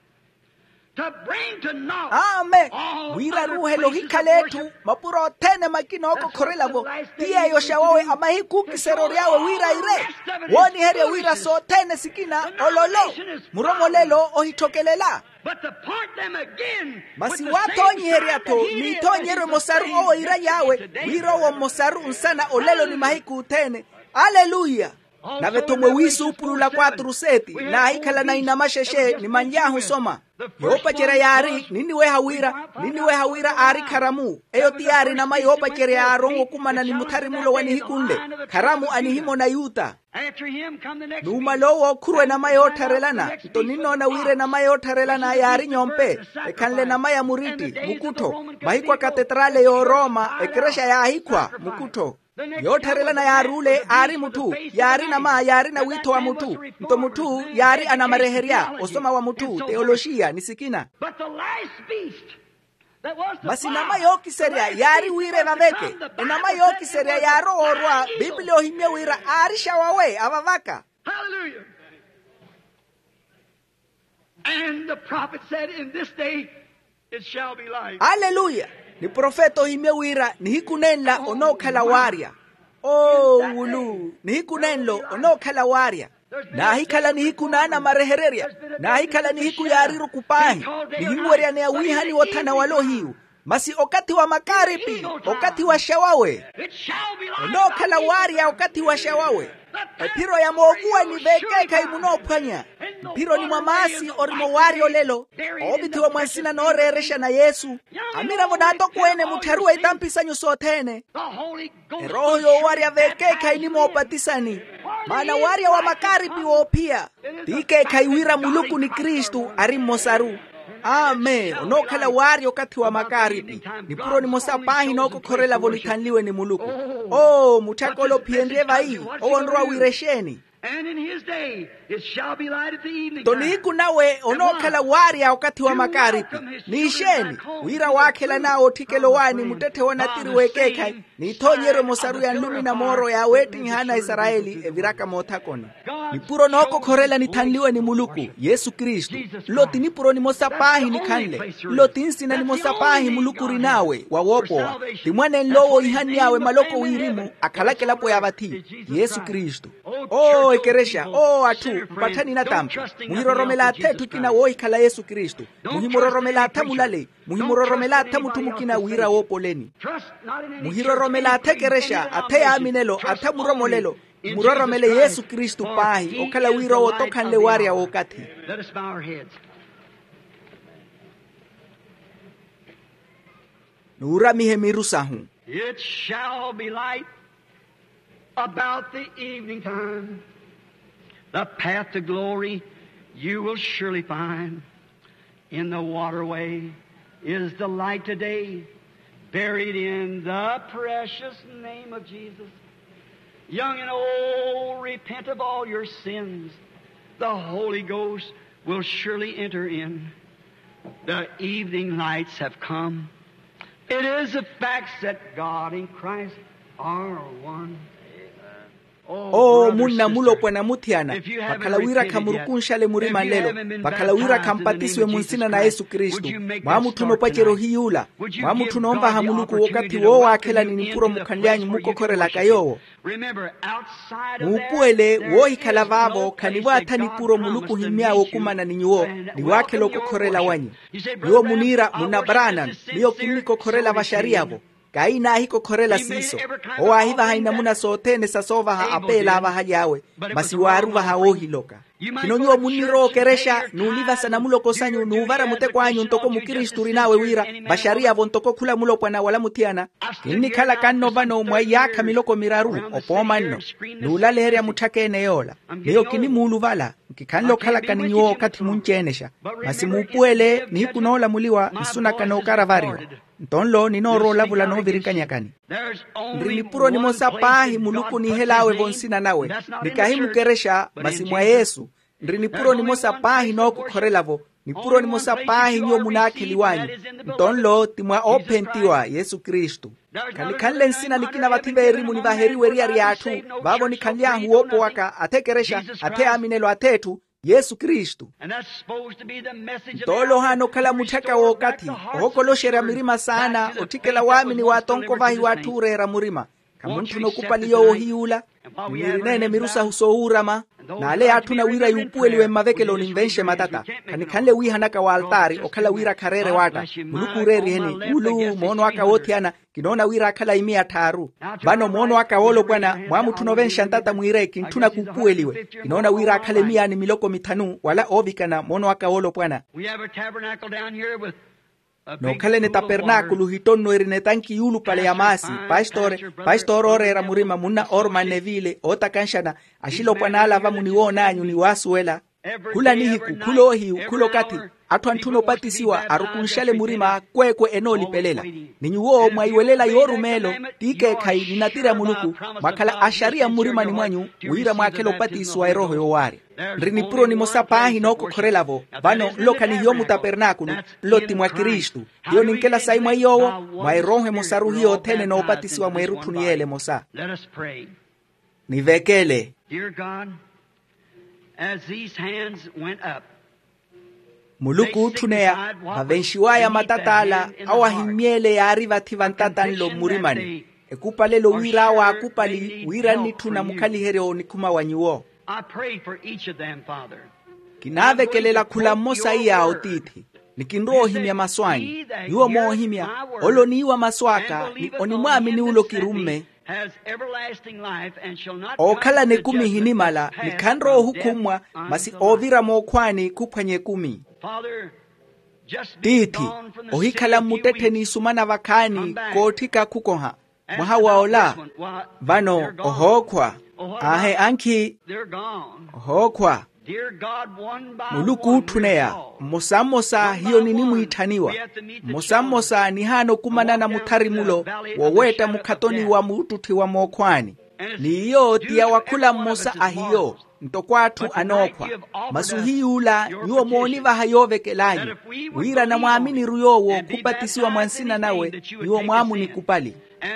Amen. Wira ruhe logika letu, mapuro tene makino oko korelavo, tia yoshawawe amahiku kiseroriawe wira ire, woni heria wira so tene sikina, ololo, muromo lelo ohitokelela. Masi watonyi heriato, ni tonyero mosaru owo ira yawe, wiro wa mosaru unsana olelo ni mahiku tene. Hallelujah. Na vetomwe wisu upulula kwatru seti na hikala na inamasheshe ni manjahu soma yopa chera yari nini we hawira nini we hawira ari karamu eyo tiari na mai yopa chera yarongo kumana ni mutarimulo wani hikunde karamu anihimo na yuta numa lowo kurwe na mai otarelana ito nino na wire na mai otarelana yari nyompe ekanle na mai amuriti mukuto mahikwa katedrale yo Roma ekeresha ya hikwa mukuto yotarela na yarule ari mutu yari na ma yari na wito wa mutu mto mutu yari ana mareheria osoma wa mutu teolojia nisikina basi nama yoki seria yari wire vaveke nama yoki seria yaro orwa Biblia ohimye wira arisha wawe avavaka. Hallelujah. And the prophet said, in this day it shall be light. Hallelujah. Ni profeto ohimye wira ni hikunenla onokala waria. Oh ulu ni hikunenlo onokala waria. Na hikala ni hiku nana marehereria. Na hikala ni hiku yariru kupahi. Ni himweria ni awihani watana walohiu. Masi okati wa makaripi, okati wa shawawe. Onokala waria okati wa shawawe. Piro ya moguwa ni vekeka imunopanya. Piro ni mamasi orimo wario lelo. Obiti wa mwansina na oreresha na Yesu. Amira vodato kuene mutaruwa itampisa nyusotene. Roho yo waria vekeka inimo opatisani. Mana waria wa makaripi wopia. Tike kaiwira muluku ni Kristu arimo saru. Amen. Onokala wari okati wa makaripi. Ni puro ni mosapahi na oko korela volitanliwe ni muluku. Oh, mutakolo piendreva hii. O onroa wiresheni. And in his day it shall be light at the evening. Toniku nawe onokala wari ya wakati wa makaripi. Ni isheni. Wira wakela na otikelo wani mutete wanatiri wekeka. Ni itonyero mosaru ya nlumi na moro ya weting hana Israeli eviraka motakoni. Ni puro na oko korela ni tanliwe ni muluku. Yesu Kristu. Loti ni puro ni mosapahi ni kanle. Loti insina ni mosapahi muluku rinawe. Wawopo. Timwane nlowo ihani yawe maloko wirimu. Akalake lapo ya bati. Yesu Kristu. Oh, ekeresha. Oh, atu. Mpatani na tampi. Muhiroromela atetu kina woi kala Yesu Kristu. Muhimuroromela atamulale. Muhimuroromela atamutumukina wira wopoleni. Muhiroromela atekeresha. Ate aminelo. Atamuromolelo. Muroromele Yesu Kristu pahi. Okala wira wotokan lewaria wokati. Let us bow our heads. Nura mihemirusahu. It shall be light about the evening time. The path to glory you will surely find. In the waterway is the light today, buried in the precious name of Jesus. Young and old, repent of all your sins. The Holy Ghost will surely enter in. The evening lights have come. It is a fact that God and Christ are one. Oh, munna mulo pwana mutiana. Bakalawira kamurukunshale murima lelo. Bakalawira kampatiswe munsina na Yesu Kristu. Mwamu tunopachero hiyula. Mwamu tunomba hamuluku wakati wo wakela ni nipuro mukanyanyi muko kore lakayowo. Mupuele wo ikalavavo kaniwata nipuro muluku himia wokumana ninyuo. Niwakelo kokorela wanyi. Niwo munira munabranan. Niyo kiniko korela vashariavo. Kaina hiko korela siso. Owa hiva haina muna sotene sasova ha apela hava hajawe. Basi waruva ha ohiloka. Kinonyo muniro keresha nuniva sana mulo kosanyu nuvara mute kwanyu ntoko mukiristu rinawe wira. Basharia vontoko kula mulo pana wala mutiana. Inni kala kanno vano mwayaka miloko miraru. Opomanno. Nula leheria mutake eneyola. Niyo kini mulu vala. Kikanlo kala kaninyo kati munchenesha. Basi mupuele ni hiku nola muliwa nisuna kano karavario. Ntonlo ni no rola vula no virikanyakani. Nrinipuro ni mosapahi muluku ni helawe vonsina nawe. Nikahimu keresha basi mwa Yesu. Nrinipuro ni mosapahi no kukorelavo. Nipuro ni mosapahi nyo munake liwanyi. Ntonlo timwa opentiwa Yesu Kristu. Kanikanle nsina nikina vative erimu ni vaheriwe ria riatu. Vavo ni kanlia huopo waka ate keresha ate aminelo atetu. Yesu Kristu. Tolo hano kala mutaka wakati. Ohokolo shera mirima sana. Otikela wami ni watonko vahi wature ra murima. Kamuntu no kupaliyo ohiula. Mirinene mirusa husohurama. Na ale atuna wira yupueliwe mavekelo ninvenshe matata. Kanikanle wihanaka wa altari. Okala wira karere wata. Muluku reri heni. Ulu mono waka wotiana. Kinona wira kala imia taru. Bano mono waka wolo bwana. Mwamu tunovensha ntata mwireki. Ntuna kupueliwe. Kinona wira kale mia ni miloko mitanu. Wala ovikana mono waka wolo bwana. No kale ne tabernakulu hitonno erine tanki yulu pale yamasi. Pastore, pastor ore era murima muna orma nevile. Ota kanshana. Ashilo panala va muniwo nanyu ni wasuela. hula nihiku kulo hiu kulo kati atu antuno patisiwa arukunshale murima kwekwe enoli pelela ninyuo mwaiwelela yorumelo tike kai ninatira muluku makala asharia murima ni mwanyu uira mwakelo patiswa eroho yowari rini puro ni mosapahi noko korelavo vano loka ni yomu tabernakulu loti mwa Kristu dio ninkela sai mwa yowo mwa erohe mosaruhi otene no patisiwa mwa erutu niele mosa nivekele. Dear God, as these hands went up, muluku tunea havenshiwaya matatala awahimiele ya arivati vantatan lo murimani ekupale lo wira wa akupali wira ni tuna mukali hereo ni kuma wanyuo. I pray for each of them, Father. Kinave kelela kula mosa iya otiti nikindoo himya maswani yuo mo himya olo ni iwa maswaka ni onimwami ni ulo kirume okala ne kumi hinimala ni kanro hukumwa masi ovira mokwani kupanye kumi titi ohikala mutete ni sumana vakani kotika kukoha mwahawaola vano ohokwa ahe anki ohokwa muluku tunea mosamosa hiyo nini muitaniwa mosamosa ni hano kumanana mutari mulo woweta mukatoni wa mututi wa mokwani ni iyo tia wakula mosa ahiyo ntokwatu anokwa masuhiula yuo moniva hayovekelayi wira na mwamini ruyowo kupatisiwa mwansina nawe yuo mwamu ni kupali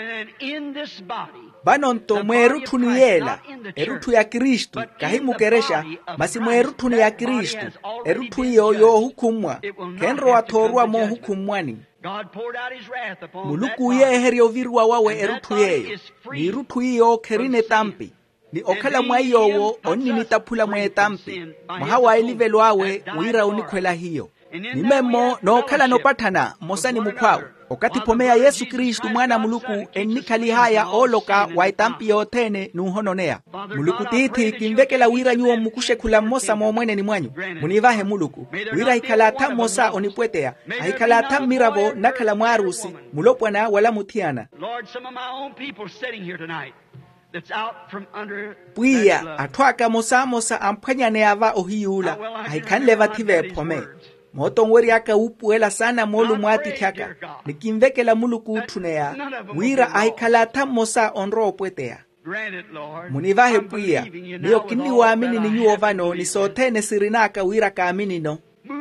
banonto mwerutu ni yela erutu ya Kristu kahimu keresha masi mwerutu ni ya Kristu erutu iyo yo hukumwa kenro atorua mo hukumwani muluku ye herio virua wawe erutu yeyo ni erutu iyo kerine tampi ni okala mwayowo onni nitapula mwe tampi mwahawa elivelo wawe wira unikwela hiyo ni memo no okala no patana mosani mukwao okati pomea Yesu Kristu mwana muluku enikali haya oloka waitampi yotene nuhononea muluku titi kimvekela wira nyuo mukushe kula mosa momwene ni mwanyu munivahe muluku wira hikalata mosa onipwetea hikalata miravo nakala mwarusi mulopwana wala mutiana. Lord, some of my own people sitting here tonight that's out from under pwia atwaka mosa mosa ampanyane ava ohiyula hikanleva tive pome motongweri aka upuela sana molu mwati tiaka nikimvekela muluku tunea wira aikalata mosa onro pwetea munivahe pwia niyo kini waamini ni nyuo vano ni sotene sirinaka wira kaamini no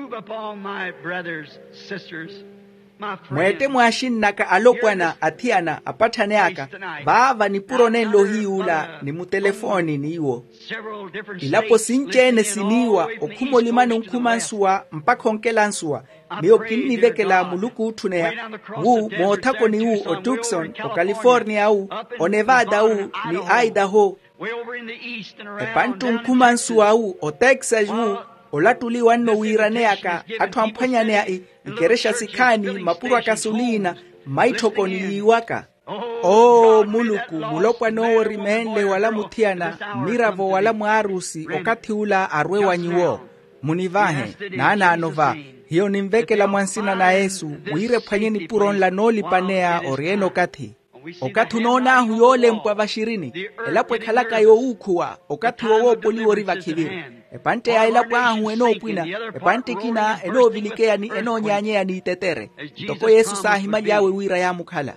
mwete mwashinnaka alopwana atiana apataneaka bava ni puro nelo hiula ni mutelefoni niwo ilapo sinchene siniwa okumo limane unkumansuwa mpaka onkelansua niyo kini vekela muluku utunea wu mootako ni wu o Tucson o California wu o Nevada wu ni Idaho epantu unkumansuwa wu o Texas wu olatuli wanno wiraneaka atwampanyane ai ikeresha sikani mapura kasulina maitoko niiwaka oh muluku mulopwa no rimenle wala mutiana miravo wala mwarusi okati ula arwe wanyuo munivahe nana anova hiyo nimvekela mwansina na Yesu wire panyeni puron la noli panea orieno kati okati unona huyole mpwa vashirini elapwe kalaka yo ukuwa okati wowo poli woriva kiviri epante ya ilapwa ahu eno pwina epante kina eno vilikea ni eno nyanyea ni tetere toko Yesu sahimali yawe wira ya mukhala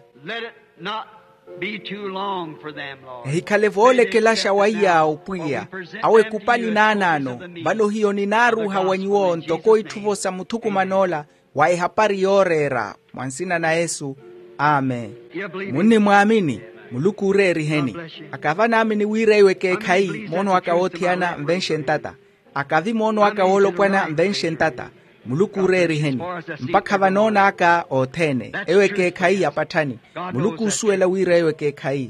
hikalevole kelasha waiya upwia awe kupali nanano balo hiyo ni naru hawanyuo ntoko ituvosa mutuku manola wai hapari yorera mwansina na Yesu. Amen. Muni mwamini muluku ureri heni akava nami ni wire iweke kai mono waka otiana mvenshe ntata akavi mono waka olopwana mvenshe ntata muluku ureri heni mpaka vanona aka otene iweke kai apatani muluku usuela wire iweke kai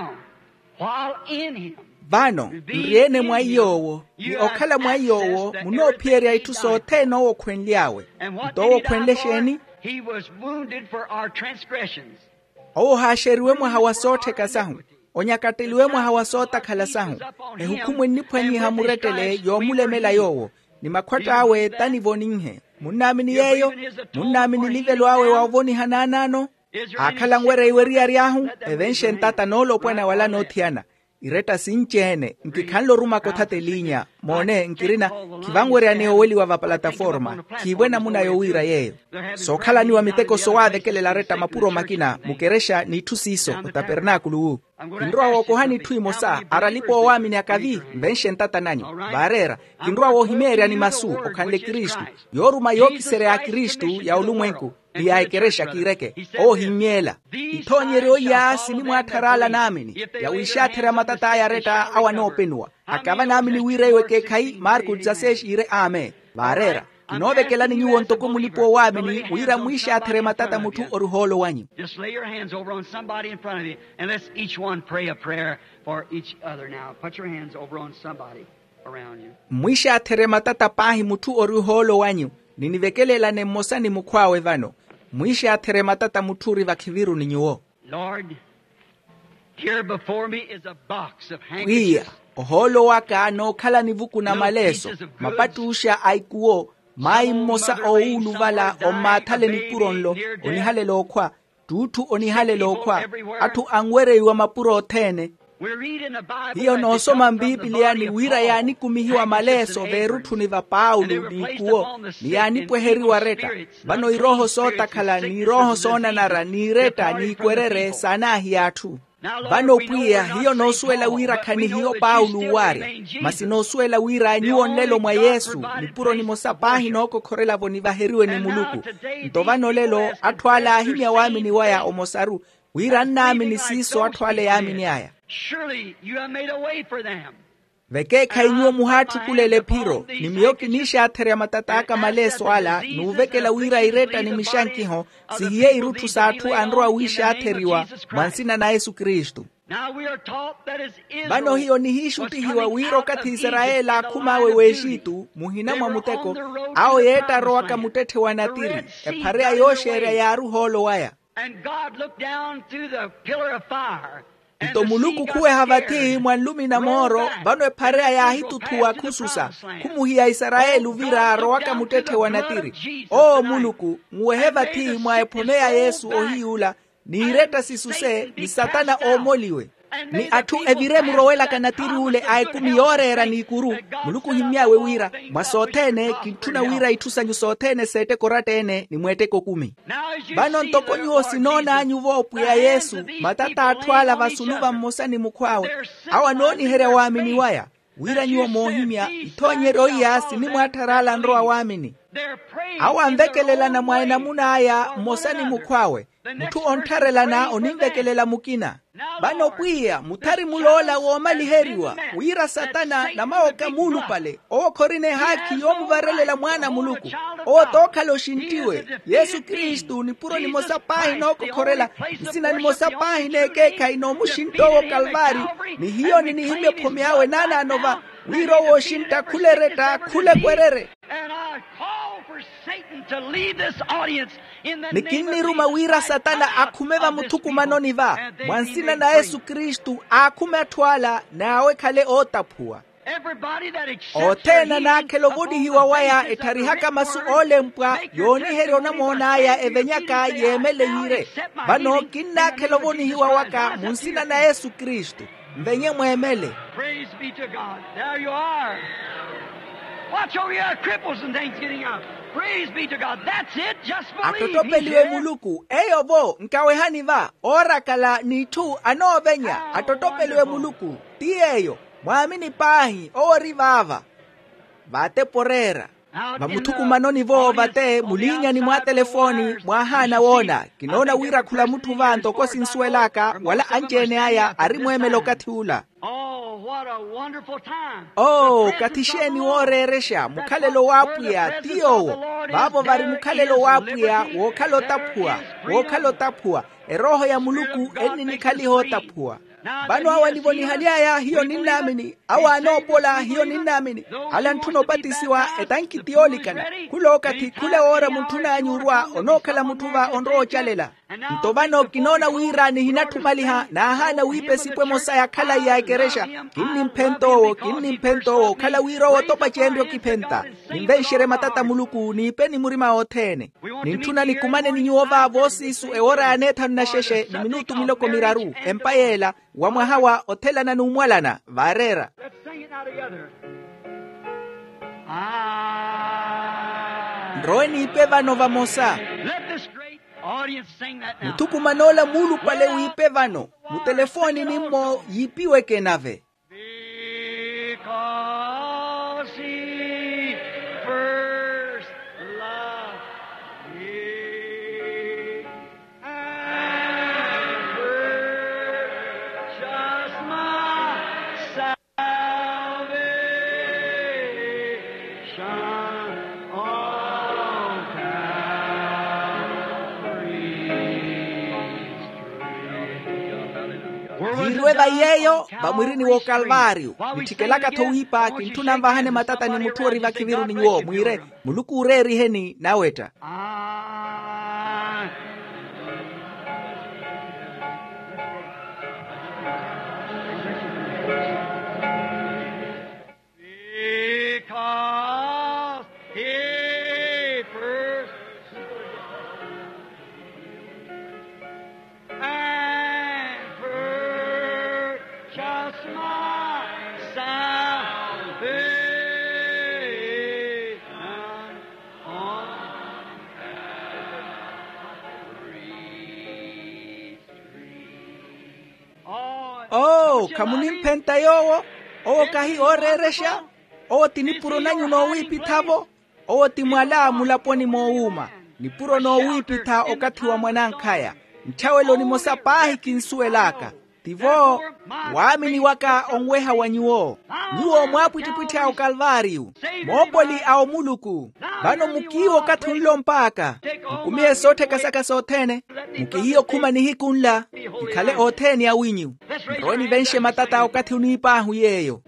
vano mriene mwaiyowo ni okala mwaiyowo muno pieri aitu soteno wo kwenliawe mtowo kwenlesheni. He was wounded for our transgressions. O hasheriwe mwa hawasote kasahu onyakatiliwe mwa hawasota kalasahu e hukumu nipwanyi hamuretele yomulemela yowo ni makwata awe tani voninhe munamini yeyo munamini livelo awe wavoni hananano akala ngwere iweri ariahu evenshe ntata nolo pwana wala notiana ireta sinchene nkikanlo ruma kotate linya mone nkirina kivangwere oweli wa plataforma kibwena muna yowira yeyo sokhala ni wa miteko sowadhe kelela reta mapuro makina mukeresha ni tusiso utapernakulu kindroa wokohani tuimosa aralipo wamini akavi mbenshe ntata nanyo barera kindroa wohimeria ni masu okhanle Kristu yoruma yokisere ya Kristu ya ulumwenku liyaekeresha kireke o himiela itonyero ya sinimu atarala namini ya uishatera matata ya reta awanopenwa akava namini wirewe ke kai Marko jasesh ire ame barera inove kelani nyuonto mulipo wamini wira mwisha atere matata mutu oruholo wanyu. Just lay your hands over on somebody in front of you and let's each one pray a prayer for each other now. Put your hands over on somebody around you. Mwisha atere matata pahi mutu oruholo wanyu ninivekelela ne mosani mukwawe vano mwisha atere matata muturi vakiviru ninyuo. Lord, here before me is a box of handkerchiefs. Iya oholo waka no kala nivuku na maleso mapatusha aikuo mai mosa oulu vala omatale ni puronlo onihale lokwa tutu onihale lokwa atu angwere yuwa mapuro otene. Hiyo no soma Biblia ni wira yani kumihiwa maleso verutu ni va Paulo ni kuo ni yani pweheri wa reta bano iroho sota kala ni roho sona nara ni reta ni kwerere sana hiatu bano pia hiyo no suela wira kani hiyo Paulo wari masi no suela wira nyuo nelo mwa Yesu ni puro ni mosapahi no kokorela voni vaheriwe ni muluku ntovano lelo atwala ahimya wami ni waya omosaru wira nami ni siso atwale yami ni aya. Surely you have made a way for them. Veke kainyuo muhatu kulele piro ni miyoki nisha atere matataka maleso ala nuvekela wira ireta ni mishankiho sihiye irutu saatu androa wisha ateriwa mansina na Yesu Kristu. Bano hiyo ni hishu tihiwa wiro kati Israela kumawe weshitu muhina mwa muteko ao yeta roaka mutete wanatiri eparea yoshere ya ruholo waya. And God looked down through the pillar of fire. Ito muluku kuwe havati mwanlumi na moro bano eparea ya hitu tuwa kususa kumuhi ya Israelu vira roaka mutete wanatiri. O muluku muwehevati mwaepomea Yesu ohiula ni ireta sisuse ni satana omoliwe. Ni atu evire murowela kanatiri ule ae kumi yorera ni ikuru muluku himya we wira masotene kituna wira itusa nyusotene sete koratene ni mweteko kumi. Bano ntoko nyuo sinona nyuvopu ya Yesu matata atwala vasuluva mmosani mukwawe awa noni here wamini waya wira nyuo mohimya itonye roya sinimu atarala nroa wamini awa mvekelela na mwaena muna aya mmosani mukwawe mutu ontarela na onimvekelela mukina. Bano pia mutari mulola womali heriwa wira satana na maoka mulu pale o korine haki yomuvarelela mwana muluku o tokalo shintiwe Yesu Kristu ni puro ni mosapahi no kokorela nisina ni mosapahi nekeka ino mushintowo Kalvari ni hiyo ni nihime pomeawe nana anova wiro wo shinta kulereta kule kwerere. Nikini ruma wira satana akumeva mutuku manoni va mwansina na Yesu Kristu akume atwala na awe kale otapua otena na kelovudi hiwa waya etarihaka masu ole mpwa yoni heri ona mwona aya evenyaka yemele yire bano kina kelovudi hiwa waka mwansina na Yesu Kristu mvenye mwemele. Praise be to God. There you are. Watch over your cripples and things getting up. Praise be to God. That's it. Just believe. Atotopeliwe muluku. Eyo bo, nkawehani va. Ora kala ni tu anovenya. Atotopeliwe muluku. Tiyeyo. Mwamini pahi. Ori vava. Vate porera. Mamutuku manoni vo vate mulinya ni mwa telefoni mwa hana wona. Kinona wira kula mutu vanto kosi nsuelaka wala anjene aya arimwemelo katiula. Oh, what a wonderful time. Oh, katisheni woreresha mukalelo wapuya tiyowo. Babo vari mukalelo wapuya wokalo tapua. Wokalo tapua. Eroho ya muluku eni nikaliho tapua. Bano awa nivoni haliaya hiyo ninamini. Awa anopola hiyo ninamini. Alantuno batisiwa etanki tiolikana. Kulo kati kule ora mutuna anyurwa onokala mutuva onro chalela. Ntobano kinona wira ni hinatumaliha na hana wipe sipwe mosaya kala ya ekeresha. Kini mpento, kini mpento, kala wiro wotopa chendro kipenta. Nimvenshere matata muluku ni ipeni murima otene. Nintuna ni kumane ni nyuova vosi su eora aneta na sheshe ni minutu miloko miraru. Empayela, wamwahawa otela na numwalana, varera. Let's sing it now together. Ndroeni ipe vano vamosa. Mutukumanola mulu pale uipe vano. Mutelefoni ni mo yipiwe kenave. Because he first loved me and purchased my salvation on Calvary's tree. Zirwe vayeyo vamwirini wo Kalvario. Nitikelaka towipa kintuna mvahane matata ni mutuori vakiviru ni nyo mwire. Muluku ureri heni naweta. Because he first and purchased my salvation on Calvary's tree. Oh, kamuni mpenta yowo. O kahi oreresha. O tinipuro nanyu no wipitavo. O timwala mulaponi mouma. Nipuro no wipita okati wa mwanankaya. Mchawelo ni mosapahi kinsuelaka. Tivo, wamini waka onweha wanyuo. Nyuo mwapwitipwiti au Kalvario. Mopoli au muluku. Bano mukiwo katunlo mpaka. Mkumie sote kasaka sotene. Mukihiyo kuma ni hikunla. Ikale oteni ya winyu. Roni venshe matata au kati unipa huyeyo.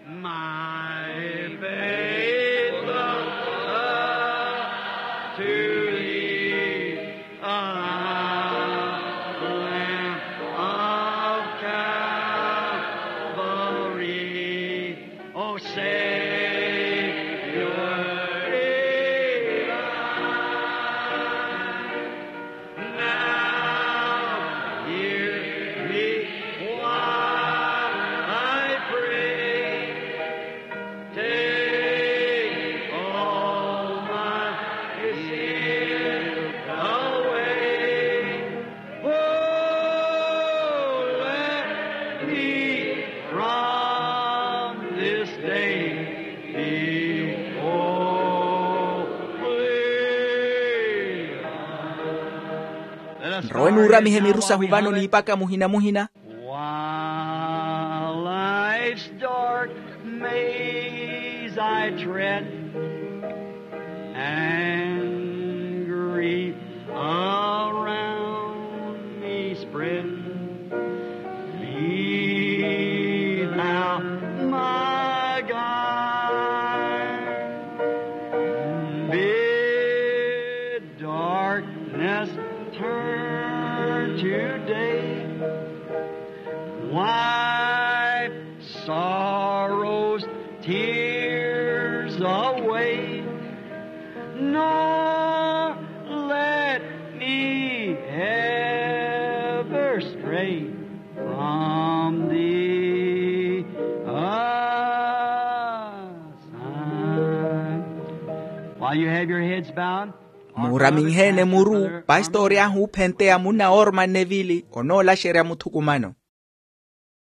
Roenura mihemirusa huvano ni ipaka muhina muhina. While life's dark maze I tread and grief around me spread, be thou my guide. Bid darkness turn today, wipe sorrows, tears away, nor let me ever stray from thee aside. While you have your heads bowed, Muramingene muru, pastoria hu pentea muna orma nevili, onola sheria mutukumano.